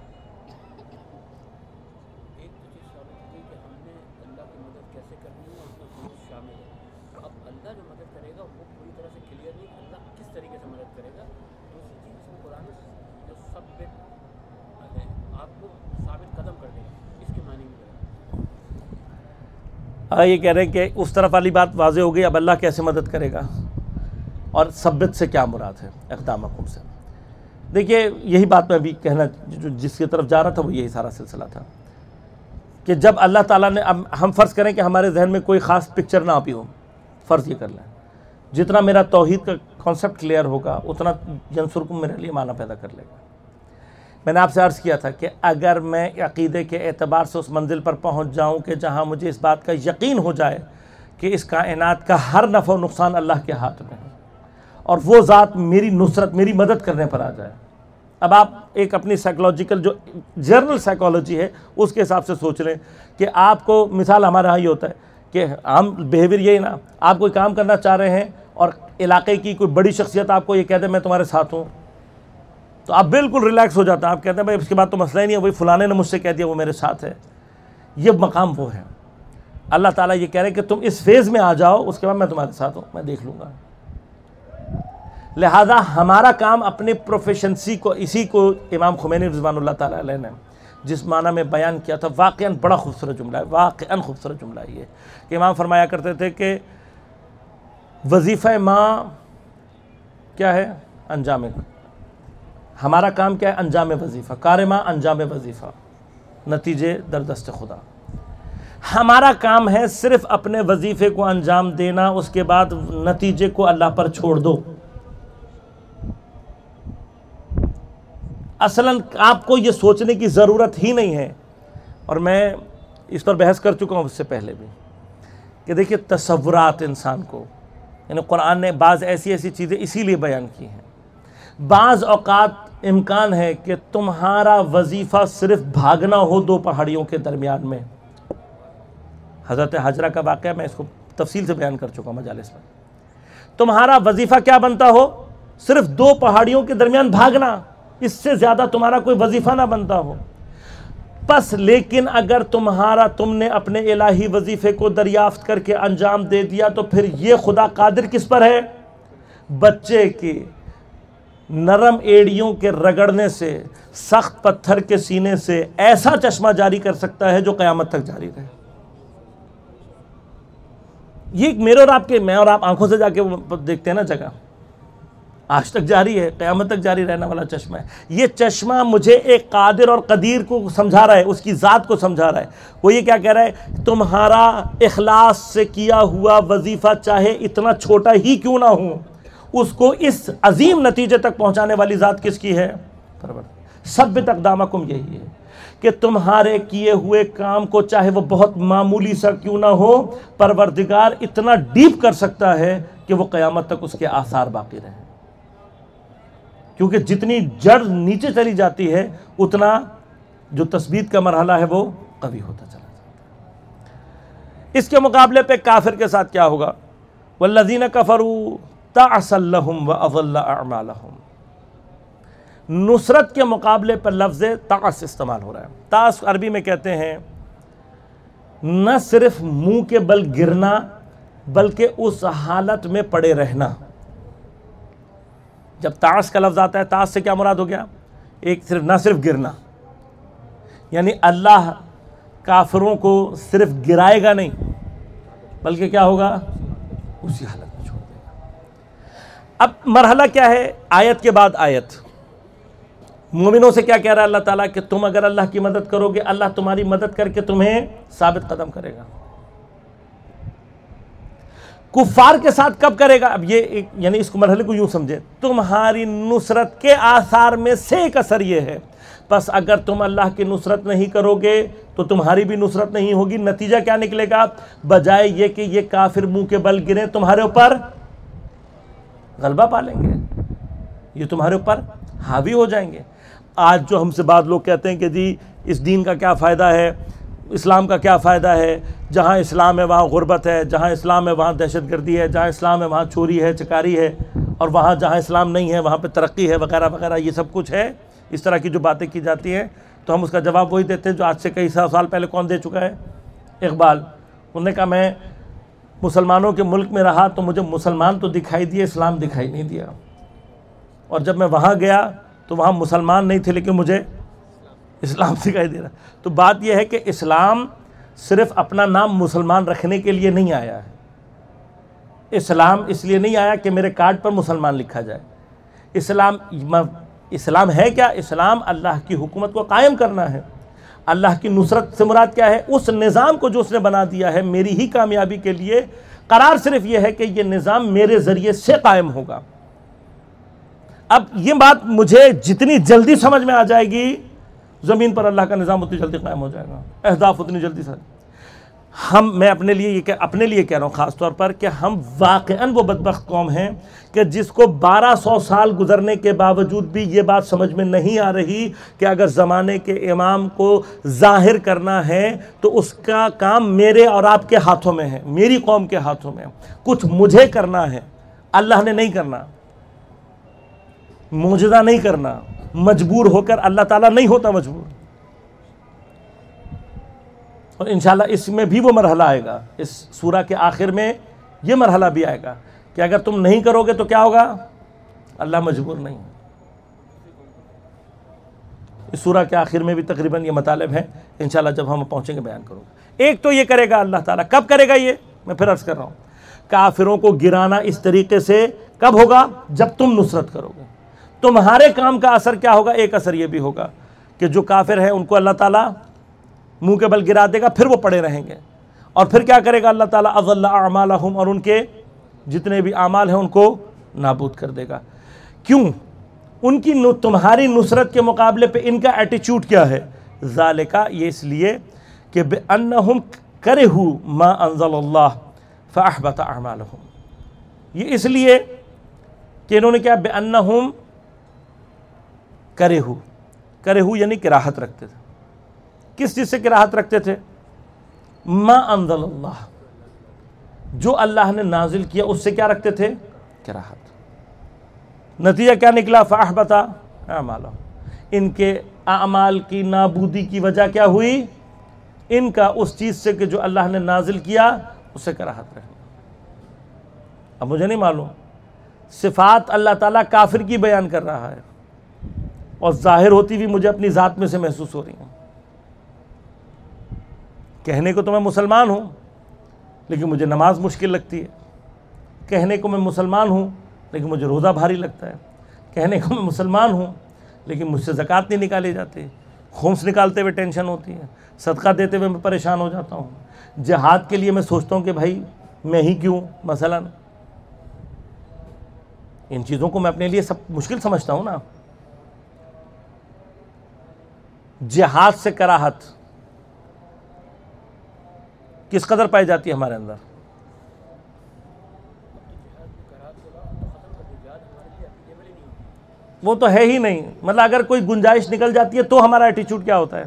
हाँ, ये कह रहे हैं कि उस तरफ वाली बात वाज़े हो गई। अब अल्लाह कैसे मदद करेगा, और सब्बित से क्या मुराद है? इक़दामकुम से। देखिए यही बात मैं अभी कहना, जो जिसकी तरफ जा रहा था वो यही सारा सिलसिला था कि जब अल्लाह ताला ने, अब हम फ़र्ज़ करें कि हमारे जहन में कोई ख़ास पिक्चर ना भी हो, फ़र्ज़ ये कर लें, जितना मेरा तौहीद का कॉन्सेप्ट क्लियर होगा उतना यंसुरकुम मेरे लिए माना पैदा कर लेगा। मैंने आपसे अर्ज़ किया था कि अगर मैं अक़ीदे के एतबार से उस मंजिल पर पहुंच जाऊं कि जहां मुझे इस बात का यकीन हो जाए कि इस कायनात का हर नफ़ा और नुकसान अल्लाह के हाथ में है, और वो ज़ात मेरी नुसरत, मेरी मदद करने पर आ जाए। अब आप एक अपनी साइकोलॉजिकल जो जनरल साइकोलॉजी है उसके हिसाब से सोच लें कि आपको, मिसाल हमारे यहाँ ये होता है कि हम बिहेवियर यही ना, आप कोई काम करना चाह रहे हैं और इलाके की कोई बड़ी शख्सियत आपको ये कह दे मैं तुम्हारे साथ हूँ, तो आप बिल्कुल रिलैक्स हो जाते हैं। आप कहते हैं भाई इसके बाद तो मसला ही नहीं है, वही फलाने ने मुझसे कह दिया वो मेरे साथ है। ये मकाम वो है। अल्लाह ताला ये कह रहे हैं कि तुम इस फेज़ में आ जाओ, उसके बाद मैं तुम्हारे साथ हूँ, मैं देख लूँगा। लिहाजा हमारा काम अपने प्रोफेशंसी को, इसी को इमाम खुमैनी रिज़वानुल्लाह ताला अलैह ने जिस माना में बयान किया था, वाक़ईन बड़ा खूबसूरत जुमला है, वाक़ईन खूबसूरत जुमला है ये कि इमाम फरमाया करते थे कि वजीफ़ा माँ क्या है? अंजाम। हमारा काम क्या है? अंजाम वजीफ़ा। कार माँ अंजाम वजीफ़ा, नतीजे दरदस्त खुदा। हमारा काम है सिर्फ अपने वजीफ़े को अंजाम देना, उसके बाद नतीजे को अल्लाह पर छोड़ दो। असलन आपको ये सोचने की ज़रूरत ही नहीं है, और मैं इस पर बहस कर चुका हूँ उससे पहले भी कि देखिए तसव्वुरात इंसान को, यानी कुरान ने बाज़ ऐसी ऐसी चीज़ें इसीलिए बयान की हैं। बाज़ औक़ात इम्कान है कि तुम्हारा वजीफ़ा सिर्फ भागना हो दो पहाड़ियों के दरमियान में। हज़रत हजरा का वाक़या मैं इसको तफसील से बयान कर चुका हूँ मजालिस में। तुम्हारा वजीफ़ा क्या बनता हो? सिर्फ दो पहाड़ियों के दरमियान भागना, इससे ज़्यादा तुम्हारा कोई वजीफ़ा ना बनता हो। बस लेकिन अगर तुम्हारा तुमने अपने इलाही वजीफे को दरियाफ्त करके अंजाम दे दिया तो फिर ये खुदा कादिर किस पर है? बच्चे की नरम एड़ियों के रगड़ने से, सख्त पत्थर के सीने से ऐसा चश्मा जारी कर सकता है जो क़यामत तक जारी रहे। ये मेरे और आपके, मैं और आप आंखों से जाके देखते हैं ना जगह, आज तक जारी है, क़यामत तक जारी रहने वाला चश्मा है। ये चश्मा मुझे एक कादिर और कदीर को समझा रहा है, उसकी ज़ात को समझा रहा है। वो ये क्या कह रहा है? तुम्हारा इखलास से किया हुआ वजीफ़ा चाहे इतना छोटा ही क्यों ना हो, उसको इस अजीम नतीजे तक पहुंचाने वाली ज़ात किसकी है? परवरदिगार। सब्बित अक़दामकुम यही है कि तुम्हारे किए हुए काम को चाहे वो बहुत मामूली सा क्यों ना हो, परवरदिगार इतना डीप कर सकता है कि वो क़यामत तक उसके आसार बाकी रहें। क्योंकि जितनी जड़ नीचे चली जाती है उतना जो तस्बीत का मरहला है वो कवी होता चला जाता है। इसके मुकाबले पे काफिर के साथ क्या होगा? वल्लज़ीना कफ़रू तअसल लहुम व अज़ल्ल अअमालहुम। नुसरत के मुकाबले पर लफ्ज़ तास इस्तेमाल हो रहा है। तास अरबी में कहते हैं न सिर्फ मुंह के बल गिरना बल्कि उस हालत में पड़े रहना। जब तास का लफ्ज़ आता है, तास से क्या मुराद हो गया? एक सिर्फ न सिर्फ गिरना, यानी अल्लाह काफिरों को सिर्फ गिराएगा नहीं बल्कि क्या होगा? उसी हालत में छोड़ देगा। अब मरहला क्या है? आयत के बाद आयत मोमिनों से क्या कह रहा है अल्लाह ताला कि तुम अगर अल्लाह की मदद करोगे, अल्लाह तुम्हारी मदद करके तुम्हें साबित कदम करेगा। कुफार के साथ कब करेगा? अब ये एक, यानी इस मरहले को यूं समझे, तुम्हारी नुसरत के आसार में से एक असर ये है, बस अगर तुम अल्लाह की नुसरत नहीं करोगे तो तुम्हारी भी नुसरत नहीं होगी। नतीजा क्या निकलेगा? बजाय ये कि ये काफिर मुंह के बल गिरे, तुम्हारे ऊपर गलबा पा लेंगे, ये तुम्हारे ऊपर हावी हो जाएंगे। आज जो हमसे बाद लोग कहते हैं कि जी इस दीन का क्या फ़ायदा है, इस्लाम का क्या फ़ायदा है, जहाँ इस्लाम है वहाँ गुर्बत है, जहाँ इस्लाम है वहाँ दहशतगर्दी है, जहाँ इस्लाम है वहाँ चोरी है, चकारी है, और वहाँ जहाँ इस्लाम नहीं है वहाँ पे तरक्की है, वगैरह वगैरह, ये सब कुछ है। इस तरह की जो बातें की जाती हैं तो हम उसका जवाब वही देते हैं जो आज से कई सौ साल पहले कौन दे चुका है? इकबाल। उन्होंने कहा मैं मुसलमानों के मुल्क में रहा तो मुझे मुसलमान तो दिखाई दिए, इस्लाम दिखाई नहीं दिया, और जब मैं वहाँ गया तो वहाँ मुसलमान नहीं थे लेकिन मुझे इस्लाम दिखाई दे रहा। तो बात यह है कि इस्लाम सिर्फ अपना नाम मुसलमान रखने के लिए नहीं आया है। इस्लाम इसलिए नहीं आया कि मेरे कार्ड पर मुसलमान लिखा जाए। इस्लाम इस्लाम है क्या? इस्लाम अल्लाह की हुकूमत को कायम करना है। अल्लाह की नुसरत से मुराद क्या है? उस निज़ाम को जो उसने बना दिया है मेरी ही कामयाबी के लिए। करार सिर्फ यह है कि यह निज़ाम मेरे ज़रिए से कायम होगा। अब ये बात मुझे जितनी जल्दी समझ में आ जाएगी, ज़मीन पर अल्लाह का निज़ाम उतनी जल्दी कायम हो जाएगा, अहदाफ उतनी जल्दी से। हम मैं अपने लिए ये कह अपने लिए कह रहा हूँ ख़ास तौर पर कि हम वाक़अन वो बदबख्त कौम हैं कि जिसको बारह सौ साल गुजरने के बावजूद भी ये बात समझ में नहीं आ रही कि अगर ज़माने के इमाम को ज़ाहिर करना है तो उसका काम मेरे और आपके हाथों में है, मेरी कौम के हाथों में। कुछ मुझे करना है, अल्लाह ने नहीं करना। मुजज़ा नहीं करना, मजबूर होकर अल्लाह ताला नहीं होता मजबूर। और इंशाल्लाह इसमें भी वो मरहला आएगा, इस सूरा के आखिर में ये मरहला भी आएगा कि अगर तुम नहीं करोगे तो क्या होगा? अल्लाह मजबूर नहीं। इस सूरा के आखिर में भी तकरीबन ये मतलब है। इंशाल्लाह जब हम पहुंचेंगे बयान करूँगा। एक तो ये करेगा अल्लाह ताला, कब करेगा ये? मैं फिर अर्ज़ कर रहा हूँ, काफिरों को गिराना इस तरीके से कब होगा? जब तुम नुसरत करोगे। तुम्हारे काम का असर क्या होगा? एक असर ये भी होगा कि जो काफिर हैं उनको अल्लाह ताला मुंह के बल गिरा देगा, फिर वो पड़े रहेंगे। और फिर क्या करेगा अल्लाह ताला? अज़ल्ल अअमालहुम, और उनके जितने भी आमाल हैं उनको नाबूद कर देगा। क्यों? उनकी नु, तुम्हारी नुसरत के मुकाबले पे इनका एटीट्यूड क्या है? ज़ालिका, ये इसलिए कि बिअन्नहुम करहू मा अंज़लल्लाह फ़अहबत अअमालहुम। ये इसलिए कि इन्होंने क्या? बिअन्नहुम करेहू, करेहू यानी किराहत रखते थे। किस चीज़ से किराहत रखते थे? मा अंज़लल्लाह, जो अल्लाह ने नाजिल किया उससे क्या रखते थे? किराहत। नतीजा क्या निकला? फ़अहबता अअमालहुम, इनके आमाल की नाबूदी की वजह क्या हुई? इनका उस चीज़ से कि जो अल्लाह ने नाजिल किया उससे कराहत रही। अब मुझे नहीं मालूम, सिफ़ात अल्लाह ताला काफिर की बयान कर रहा है और ज़ाहिर होती हुई मुझे अपनी ज़ात में से महसूस हो रही हैं। कहने को तो मैं मुसलमान हूँ लेकिन मुझे नमाज मुश्किल लगती है। कहने को मैं मुसलमान हूँ लेकिन मुझे रोज़ा भारी लगता है। कहने को मैं मुसलमान हूँ लेकिन मुझसे ज़कात नहीं निकाली जाती। खुम्स निकालते हुए टेंशन होती है, सदका देते हुए मैं परेशान हो जाता हूँ। जिहाद के लिए मैं सोचता हूँ कि भाई मैं ही क्यों, मसलन इन चीज़ों को मैं अपने लिए सब मुश्किल समझता हूँ ना। जिहाद से कराहत किस कदर पाई जाती है हमारे अंदर? वो तो है ही नहीं। मतलब अगर कोई गुंजाइश निकल जाती है तो हमारा एटीट्यूड क्या होता है?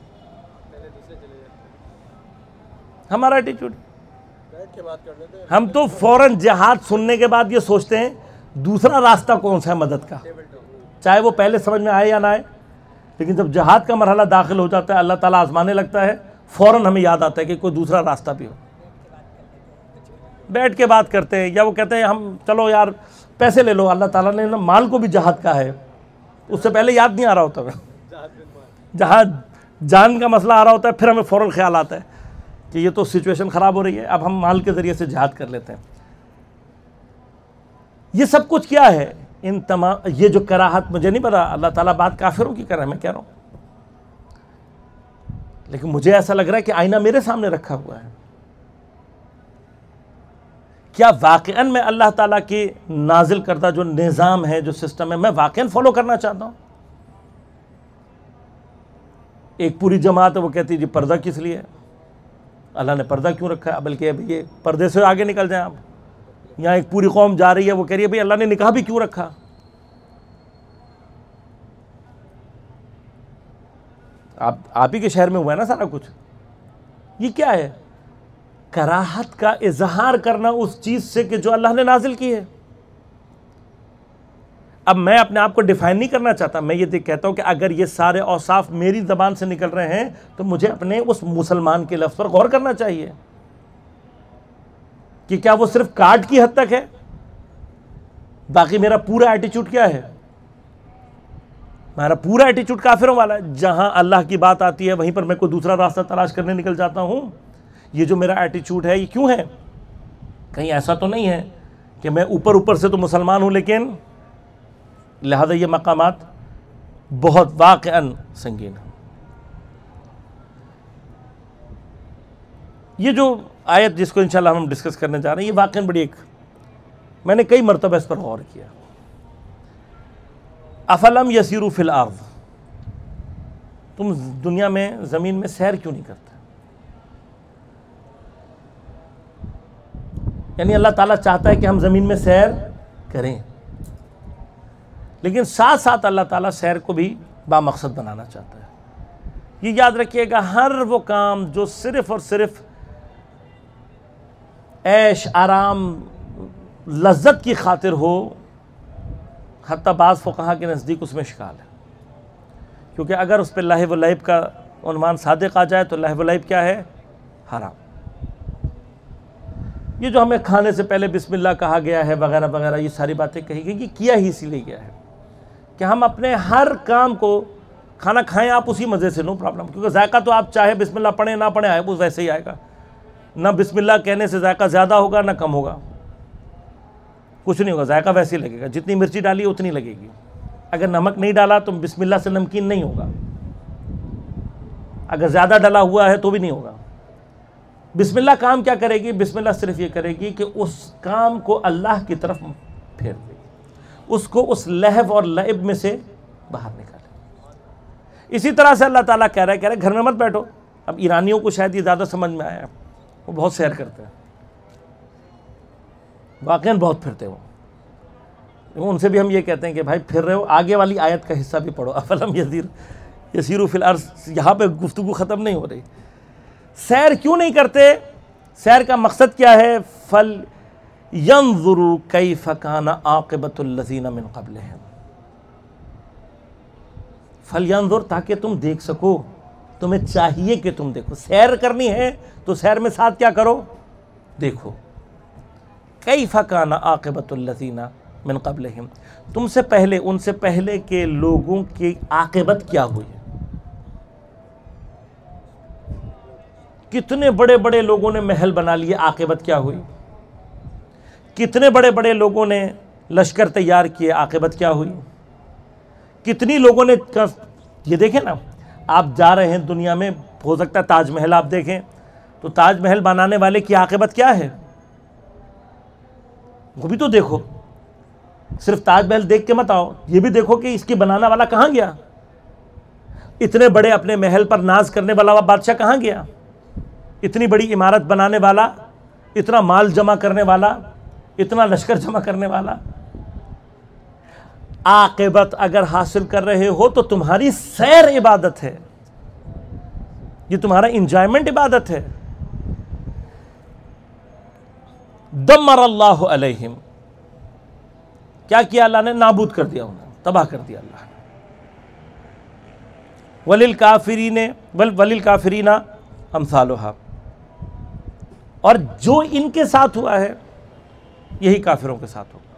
हमारा एटीट्यूड हम तो फौरन जिहाद सुनने के बाद ये सोचते हैं दूसरा रास्ता कौन सा है मदद का, चाहे वो पहले समझ में आए या ना आए। लेकिन जब जिहाद का मरहला दाखिल हो जाता है, अल्लाह ताला आजमाने लगता है, फ़ौरन हमें याद आता है कि कोई दूसरा रास्ता भी हो। बैठ के बात करते हैं या वो कहते हैं हम चलो यार पैसे ले लो, अल्लाह ताला ने ना माल को भी जहाद का है। उससे पहले याद नहीं आ रहा होता है, जहाद जान का मसला आ रहा होता है, फिर हमें फ़ौरन ख्याल आता है कि ये तो सिचुएशन ख़राब हो रही है, अब हम माल के ज़रिए से जहाद कर लेते हैं। ये सब कुछ क्या है? इन तमाम ये जो कराहत, मुझे नहीं पता अल्लाह ताला बात काफिरों की कर रहा है, मैं कह रहा हूँ, लेकिन मुझे ऐसा लग रहा है कि आईना मेरे सामने रखा हुआ है। क्या वाकईन मैं अल्लाह ताला की नाजिल करदा जो निज़ाम है, जो सिस्टम है, मैं वाकईन फॉलो करना चाहता हूँ? एक पूरी जमात है वो कहती है जी पर्दा किस लिए, अल्लाह ने पर्दा क्यों रखा है, बल्कि अभी ये पर्दे से आगे निकल जाए आप। यहाँ एक पूरी कौम जा रही है वो कह रही है भाई अल्लाह ने निकाह भी क्यों रखा। आप आप ही के शहर में हुआ है ना सारा कुछ। ये क्या है? कराहत का इजहार करना उस चीज से कि जो अल्लाह ने नाजिल की है। अब मैं अपने आप को डिफाइन नहीं करना चाहता, मैं ये कहता हूं कि अगर ये सारे औसाफ मेरी ज़बान से निकल रहे हैं तो मुझे अपने उस मुसलमान के लफ्ज़ पर गौर करना चाहिए कि क्या वो सिर्फ कार्ड की हद तक है, बाकी मेरा पूरा एटीट्यूड क्या है? मेरा पूरा एटीट्यूड काफिरों वाला है। जहां अल्लाह की बात आती है वहीं पर मैं कोई दूसरा रास्ता तलाश करने निकल जाता हूं। ये जो मेरा एटीट्यूड है ये क्यों है? कहीं ऐसा तो नहीं है कि मैं ऊपर ऊपर से तो मुसलमान हूं लेकिन लिहाजा ये मकामात बहुत वाक़अन संगीन है। ये जो आयत जिसको इंशाल्लाह हम डिस्कस करने जा रहे हैं ये वाक़अन बड़ी एक, मैंने कई मरतबा इस पर गौर किया। अफलम यसीरू फिल अर्ज़, तुम दुनिया में ज़मीन में सैर क्यों नहीं करते? यानी अल्लाह ताला चाहता है कि हम ज़मीन में सैर करें, लेकिन साथ साथ अल्लाह ताला सैर को भी बामकसद बनाना चाहता है। ये याद रखिएगा, हर वो काम जो सिर्फ़ और सिर्फ ऐश आराम लज्जत की खातिर हो, हत्ता बाज़ फ़ुक़हा के नज़दीक उसमें शिकाल है। क्योंकि अगर उस पर लहव व लैब का उन्वान सादिक़ आ जाए तो लहव व लैब क्या है? हराम। ये जो हमें खाने से पहले बिस्मिल्लाह कहा गया है वगैरह वगैरह, ये सारी बातें कही गई, ये किया ही इसीलिए गया है कि हम अपने हर काम को, खाना खाएं आप उसी मज़े से, नो प्रॉब्लम, क्योंकि जायका तो आप चाहे बिस्मिल्लाह पढ़ें ना पढ़ें आए वो वैसे ही आएगा। ना बिस्मिल्लाह कहने से जायका ज़्यादा होगा ना कम होगा, कुछ नहीं होगा, जायका वैसे ही लगेगा। जितनी मिर्ची डाली उतनी लगेगी। अगर नमक नहीं डाला तो बिस्मिल्लाह से नमकीन नहीं होगा, अगर ज़्यादा डाला हुआ है तो भी नहीं होगा। बिस्मिल्लाह काम क्या करेगी? बिस्मिल्लाह सिर्फ ये करेगी कि उस काम को अल्लाह की तरफ फेर देगी, उसको उस लहव और लैब में से बाहर निकाले। इसी तरह से अल्लाह ताला कह रहा है कह रहा है घर में मत बैठो। अब ईरानियों को शायद ये ज़्यादा समझ में आया, वो बहुत सैर करते हैं, वाकई बहुत फिरते हो। उनसे भी हम ये कहते हैं कि भाई फिर रहे हो, आगे वाली आयत का हिस्सा भी पढ़ो। अफलम यसीर यसीरू फिल अर्ज़, यहाँ पे गुफ्तगू ख़त्म नहीं हो रही। सैर क्यों नहीं करते? सैर का मकसद क्या है? फल यंज़ुरू कैफ़ काना आक़िबतुल लज़ीना मिन क़ब्लिहिम फलयंजुर, ताकि तुम देख सको, तुम्हें चाहिए कि तुम देखो। सैर करनी है तो सैर में साथ क्या करो, देखो। कैफ़ कान आक़िबतुल लज़ीना मिन क़ब्लिहिम, तुमसे पहले, उनसे पहले के लोगों की आक़िबत क्या हुई। कितने बड़े बड़े लोगों ने महल बना लिए, आक़िबत क्या हुई। कितने बड़े बड़े लोगों ने लश्कर तैयार किए, आक़िबत क्या हुई। कितनी लोगों ने, ये देखें ना, आप जा रहे हैं दुनिया में, हो सकता है ताजमहल आप देखें, तो ताजमहल बनाने वाले की आक़िबत क्या है, वो भी तो देखो। सिर्फ ताजमहल देख के मत आओ, ये भी देखो कि इसकी बनाने वाला कहाँ गया। इतने बड़े अपने महल पर नाज करने वाला बादशाह कहाँ गया। इतनी बड़ी इमारत बनाने वाला, इतना माल जमा करने वाला, इतना लश्कर जमा करने वाला। आक़िबत अगर हासिल कर रहे हो तो तुम्हारी सैर इबादत है, ये तुम्हारा इंजॉयमेंट इबादत है। दम्मर अल्लाह अलैहिम, क्या किया अल्लाह ने, नाबूद कर दिया उन्हें, तबाह कर दिया अल्लाह ने। वलिल काफिरीन वल वलिल काफिरीना अमसालुहा, और जो इनके साथ हुआ है यही काफिरों के साथ होगा।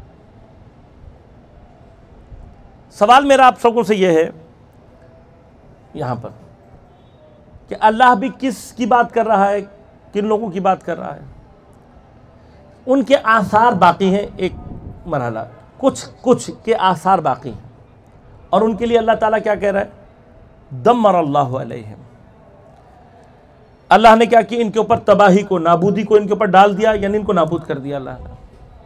सवाल मेरा आप सबको से यह है यहां पर कि अल्लाह भी किस की बात कर रहा है, किन लोगों की बात कर रहा है। उनके आसार बाकी हैं, एक मरहला, कुछ कुछ के आसार बाकी हैं, और उनके लिए अल्लाह ताला क्या कह रहा है, दम्मर अल्लाह अलैहिम, अल्लाह ने क्या किया, इनके ऊपर तबाही को, नाबूदी को इनके ऊपर डाल दिया, यानी इनको नाबूद कर दिया अल्लाह ने।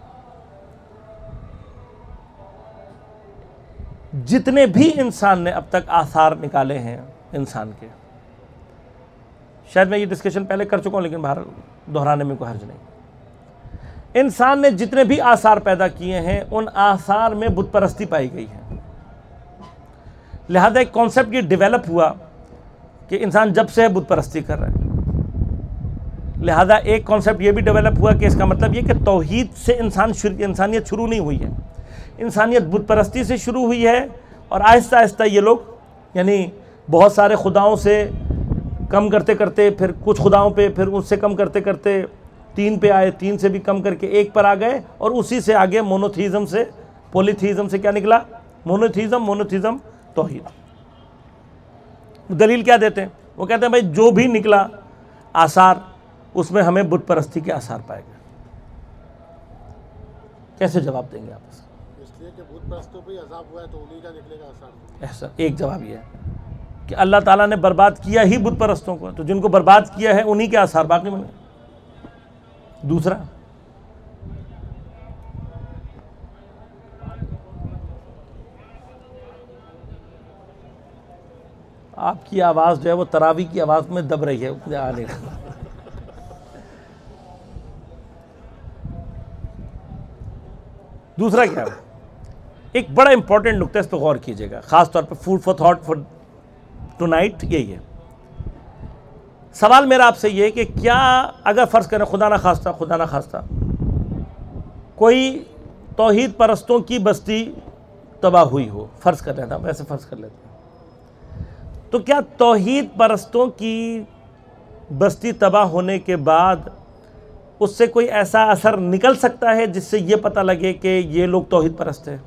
जितने भी इंसान ने अब तक आसार निकाले हैं इंसान के, शायद मैं ये डिस्कशन पहले कर चुका हूं, लेकिन बाहर दोहराने में कोई हर्ज नहीं। इंसान ने जितने भी आसार पैदा किए हैं, उन आसार में बुत परस्ती पाई गई है। लिहाजा एक कॉन्सेप्ट ये डेवलप हुआ कि इंसान जब से बुत परस्ती कर रहा है, लिहाजा एक कॉन्सेप्ट ये भी डेवलप हुआ कि इसका मतलब ये कि तौहीद से इंसान इंसानियत शुरू नहीं हुई है, इंसानियत बुत परस्ती से शुरू हुई है। और आहिस्ता आहिस्ता ये लोग, यानी बहुत सारे खुदाओं से कम करते करते, फिर कुछ खुदाओं पे, फिर उससे कम करते करते तीन पे आए, तीन से भी कम करके एक पर आ गए, और उसी से आगे मोनोथीज़म से पॉलीथीज़म से क्या निकला, मोनोथीज़म, मोनोथीज़म तौहीद। दलील क्या देते हैं, वो कहते हैं भाई जो भी निकला आसार, उसमें हमें बुत परस्ती के आसार पाए गए। कैसे जवाब देंगे आप इसका? इसलिए कि बुत परस्तों पे अज़ाब हुआ है तो उन्हीं का निकलेगा आसार। ऐसा एक जवाब ये है कि अल्लाह ताला ने बर्बाद किया ही बुत परस्तों को, तो जिनको बर्बाद किया है उन्हीं के आसार बाकी बने। दूसरा, आपकी आवाज़ जो है वो तरावी की आवाज़ में दब रही है, उसने आने का। दूसरा क्या है, एक बड़ा इंपॉर्टेंट नुक्ता, इस पर गौर कीजिएगा, खास तौर पे food for thought for tonight, यही है। सवाल मेरा आपसे ये कि क्या अगर फ़र्ज़ करें, खुदा ना खास्ता खुदा ना खास्ता कोई तौहीद परस्तों की बस्ती तबाह हुई हो, फ़र्ज़ कर लेता, वैसे फ़र्ज़ कर लेते हैं, तो क्या तौहीद परस्तों की बस्ती तबाह होने के बाद उससे कोई ऐसा असर निकल सकता है जिससे ये पता लगे कि ये लोग तौहीद परस्त हैं?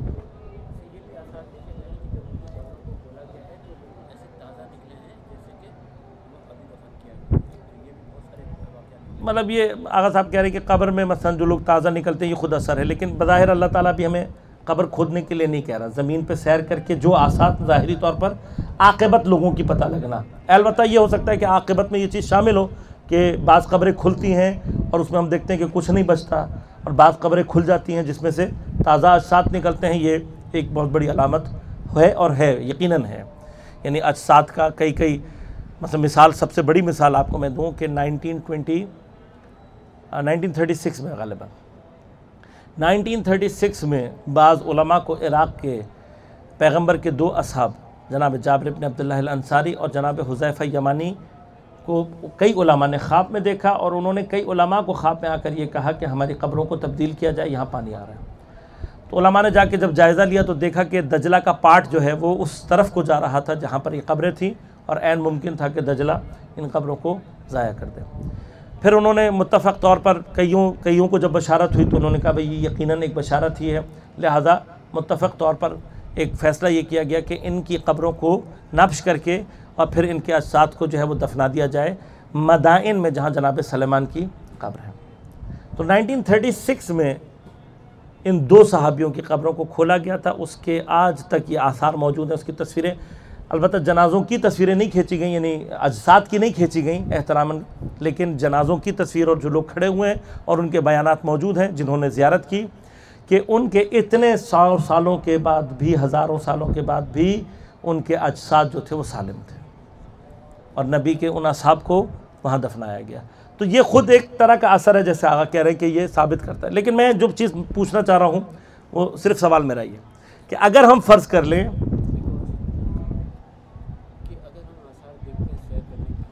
मतलब ये आगा साहब कह रहे हैं कि कब्र में मसलन जो लोग ताज़ा निकलते हैं ये खुद असर है, लेकिन बज़ाहिर अल्लाह ताला भी हमें कब्र खोदने के लिए नहीं कह रहा, ज़मीन पे सैर करके जो आसार ज़ाहिरी तौर पर आक़िबत लोगों की पता लगना। अलबत्ता ये हो सकता है कि आक़िबत में ये चीज़ शामिल हो कि बाज़ कब्रें खुलती हैं और उसमें हम देखते हैं कि कुछ नहीं बचता, और बाज़ कब्रें खुल जाती हैं जिसमें से ताज़ा अजसात निकलते हैं। ये एक बहुत बड़ी अलामत है, और है, यकीनन है। यानी अजसात का कई कई मतलब मिसाल, सबसे बड़ी मिसाल आपको मैं दूँ कि nineteen twenty nineteen thirty six में ग़ालिबन नाइनटीन थर्टी सिक्स में बाज़ उलमा को इराक़ के पैगंबर के दो असहाब जनाब जाबिर इब्न अब्दुल्लाह अल अंसारी और जनाब हुज़ैफ़ा यमानी को कई उलमा ने ख्वाब में देखा, और उन्होंने कई उलमा को ख्वाब में आकर ये कहा कि हमारी कब्रों को तब्दील किया जाए, यहाँ पानी आ रहा है। तो उलमा ने जाके जब जायज़ा लिया तो देखा कि दजला का पार्ट जो है वो उस तरफ को जा रहा था जहाँ पर ये कब्रें थी, और ऐन मुमकिन था कि दजला इन कब्रों को ज़ाया कर दे। फिर उन्होंने मुत्तफ़क़ तौर पर कईयों कईयों को जब बशारत हुई तो उन्होंने कहा भाई ये यकीनन एक बशारत ही है, लिहाजा मुत्तफ़क़ तौर पर एक फ़ैसला ये किया गया कि इनकी कब्रों को नब्श करके और फिर इनके अजसाद को जो है वो दफना दिया जाए मदाइन में जहाँ जनाब सलेमान की कब्र है। तो नाइनटीन थर्टी सिक्स में इन दो सहाबियों की कब्रों को खोला गया था। उसके आज तक ये आसार मौजूद हैं, उसकी तस्वीरें, अलबत्ता जनाज़ों की तस्वीरें नहीं खींची गई, यानी अजसाद की नहीं खींची गई एहतरामन, लेकिन जनाज़ों की तस्वीर और जो लोग खड़े हुए हैं और उनके बयानात मौजूद हैं जिन्होंने ज़ियारत की, कि उनके इतने सौ सालों के बाद भी, हज़ारों सालों के बाद भी उनके अजसाद जो थे वो सालिम थे और नबी के उन असहाब को वहाँ दफनाया गया। तो ये ख़ुद एक तरह का असर है, जैसे आगा कह रहे हैं कि ये साबित करता है। लेकिन मैं जो चीज़ पूछना चाह रहा हूँ वो सिर्फ सवाल मेरा ये कि अगर हम फ़र्ज़ कर लें कि अगर हम आसार देखते हैं शेयर करने की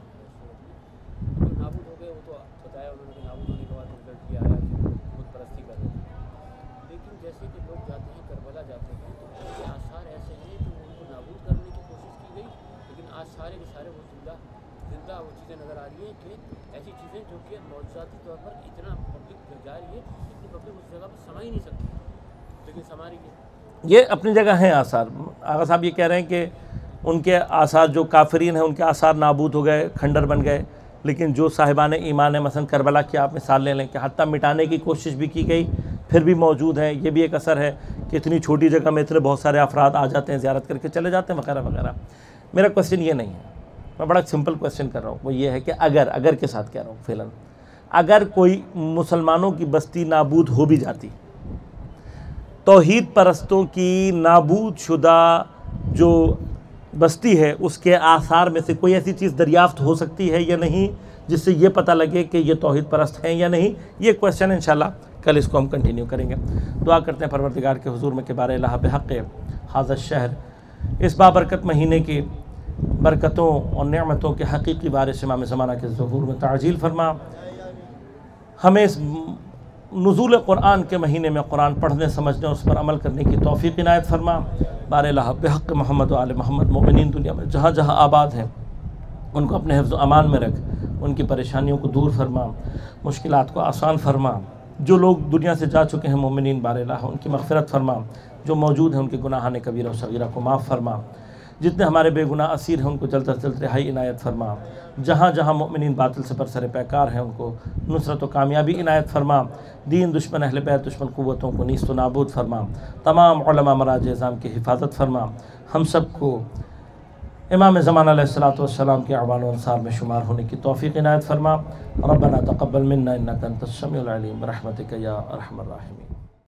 जो नाबूद हो गए, वो तो बताया उन्होंने कि नाबूद होने के बाद रिजल्ट किया आया कि खुद परस्ती कर रहे थे, लेकिन जैसे कि लोग जाते हैं करबला जाते हैं तो उनके आसार ऐसे हैं कि उनको नाबूद करने की कोशिश की गई, लेकिन आज सारे के सारे वो जिंदा जिंदा वो चीज़ें नज़र आ रही हैं कि ऐसी चीज़ें जो कि मौजूदाती तौर पर इतना पब्लिक जा रही है, इतनी पब्लिक उस जगह पर समा ही नहीं सकती, लेकिन समा रही है। ये अपनी जगह हैं आसार। आगा साहब ये कह रहे हैं कि उनके आसार जो काफिरीन हैं उनके आसार नाबूद हो गए, खंडर बन गए, लेकिन जो साहिबान ईमान है, मसलन करबला की आप मिसाल ले लें कि हत्ता मिटाने की कोशिश भी की गई फिर भी मौजूद है। ये भी एक असर है कि इतनी छोटी जगह में इतने बहुत सारे अफराद आ जाते हैं, ज़ियारत करके चले जाते हैं वगैरह वगैरह। मेरा क्वेश्चन ये नहीं है, मैं बड़ा सिंपल क्वेश्चन कर रहा हूँ, वो ये है कि अगर अगर के साथ कह रहा हूँ फ़िलहाल, अगर कोई मुसलमानों की बस्ती नाबूद हो भी जाती, तौहीद परस्तों की नाबूद शुदा जो बस्ती है उसके आसार में से कोई ऐसी चीज़ दरियाफ्त हो सकती है या नहीं जिससे ये पता लगे कि ये तौहीद परस्त हैं या नहीं? ये क्वेश्चन इंशाल्लाह कल इसको हम कंटिन्यू करेंगे। दुआ करते हैं परवरदिगार के हुजूर में के बारे अल्लाह बिहक़ हाज़ा शहर, इस बाबरकत महीने की बरकतों और नेमतों के हकीकी वारिस इमाम ज़माना के ज़ुहूर में ताजील फरमा। हमें इस नुज़ूल कुरान के महीने में कुरान पढ़ने समझने और उस पर अमल करने की तौफ़ीक़ इनायत फरमा। बार अल्लाह बिहक़ मोहम्मद व आले मोहम्मद मोमिनीन दुनिया में जहाँ जहाँ आबाद हैं उनको अपने हिफ्ज़ अमान में रख, उनकी परेशानियों को दूर फरमा, मुश्किलात को आसान फरमा। जो लोग दुनिया से जा चुके हैं मोमिनीन बार अल्लाह उनकी मग़फ़िरत फरमा, जो मौजूद हैं उनके गुनाहान कबीरा और सगीरा को माफ़ फरमा। जितने हमारे बेगुनाह असीर हैं उनको जल्द अज जल्द रिहाई इनायत फरमा। जहाँ जहाँ मोमिनीन बातिल से बरसर पैकार हैं उनको नुसरत व कामयाबी इनायत फरमा। दीन दुश्मन अहले बैत दुश्मन क़ुव्वतों को नीस्त व नाबूद फरमा। तमाम उलमा मराज इज़ाम की हिफाजत फरमा। हम सब को इमाम ज़माना अलैहिस्सलातु वस्सलाम के अवान व अंसार में शुमार होने की तौफ़ीक़ इनायत फरमा। रब्बना तक़ब्बल मिन्ना इन्नका अंतस समीउल अलीम बरहमतिका या अरहमर राहिमीन।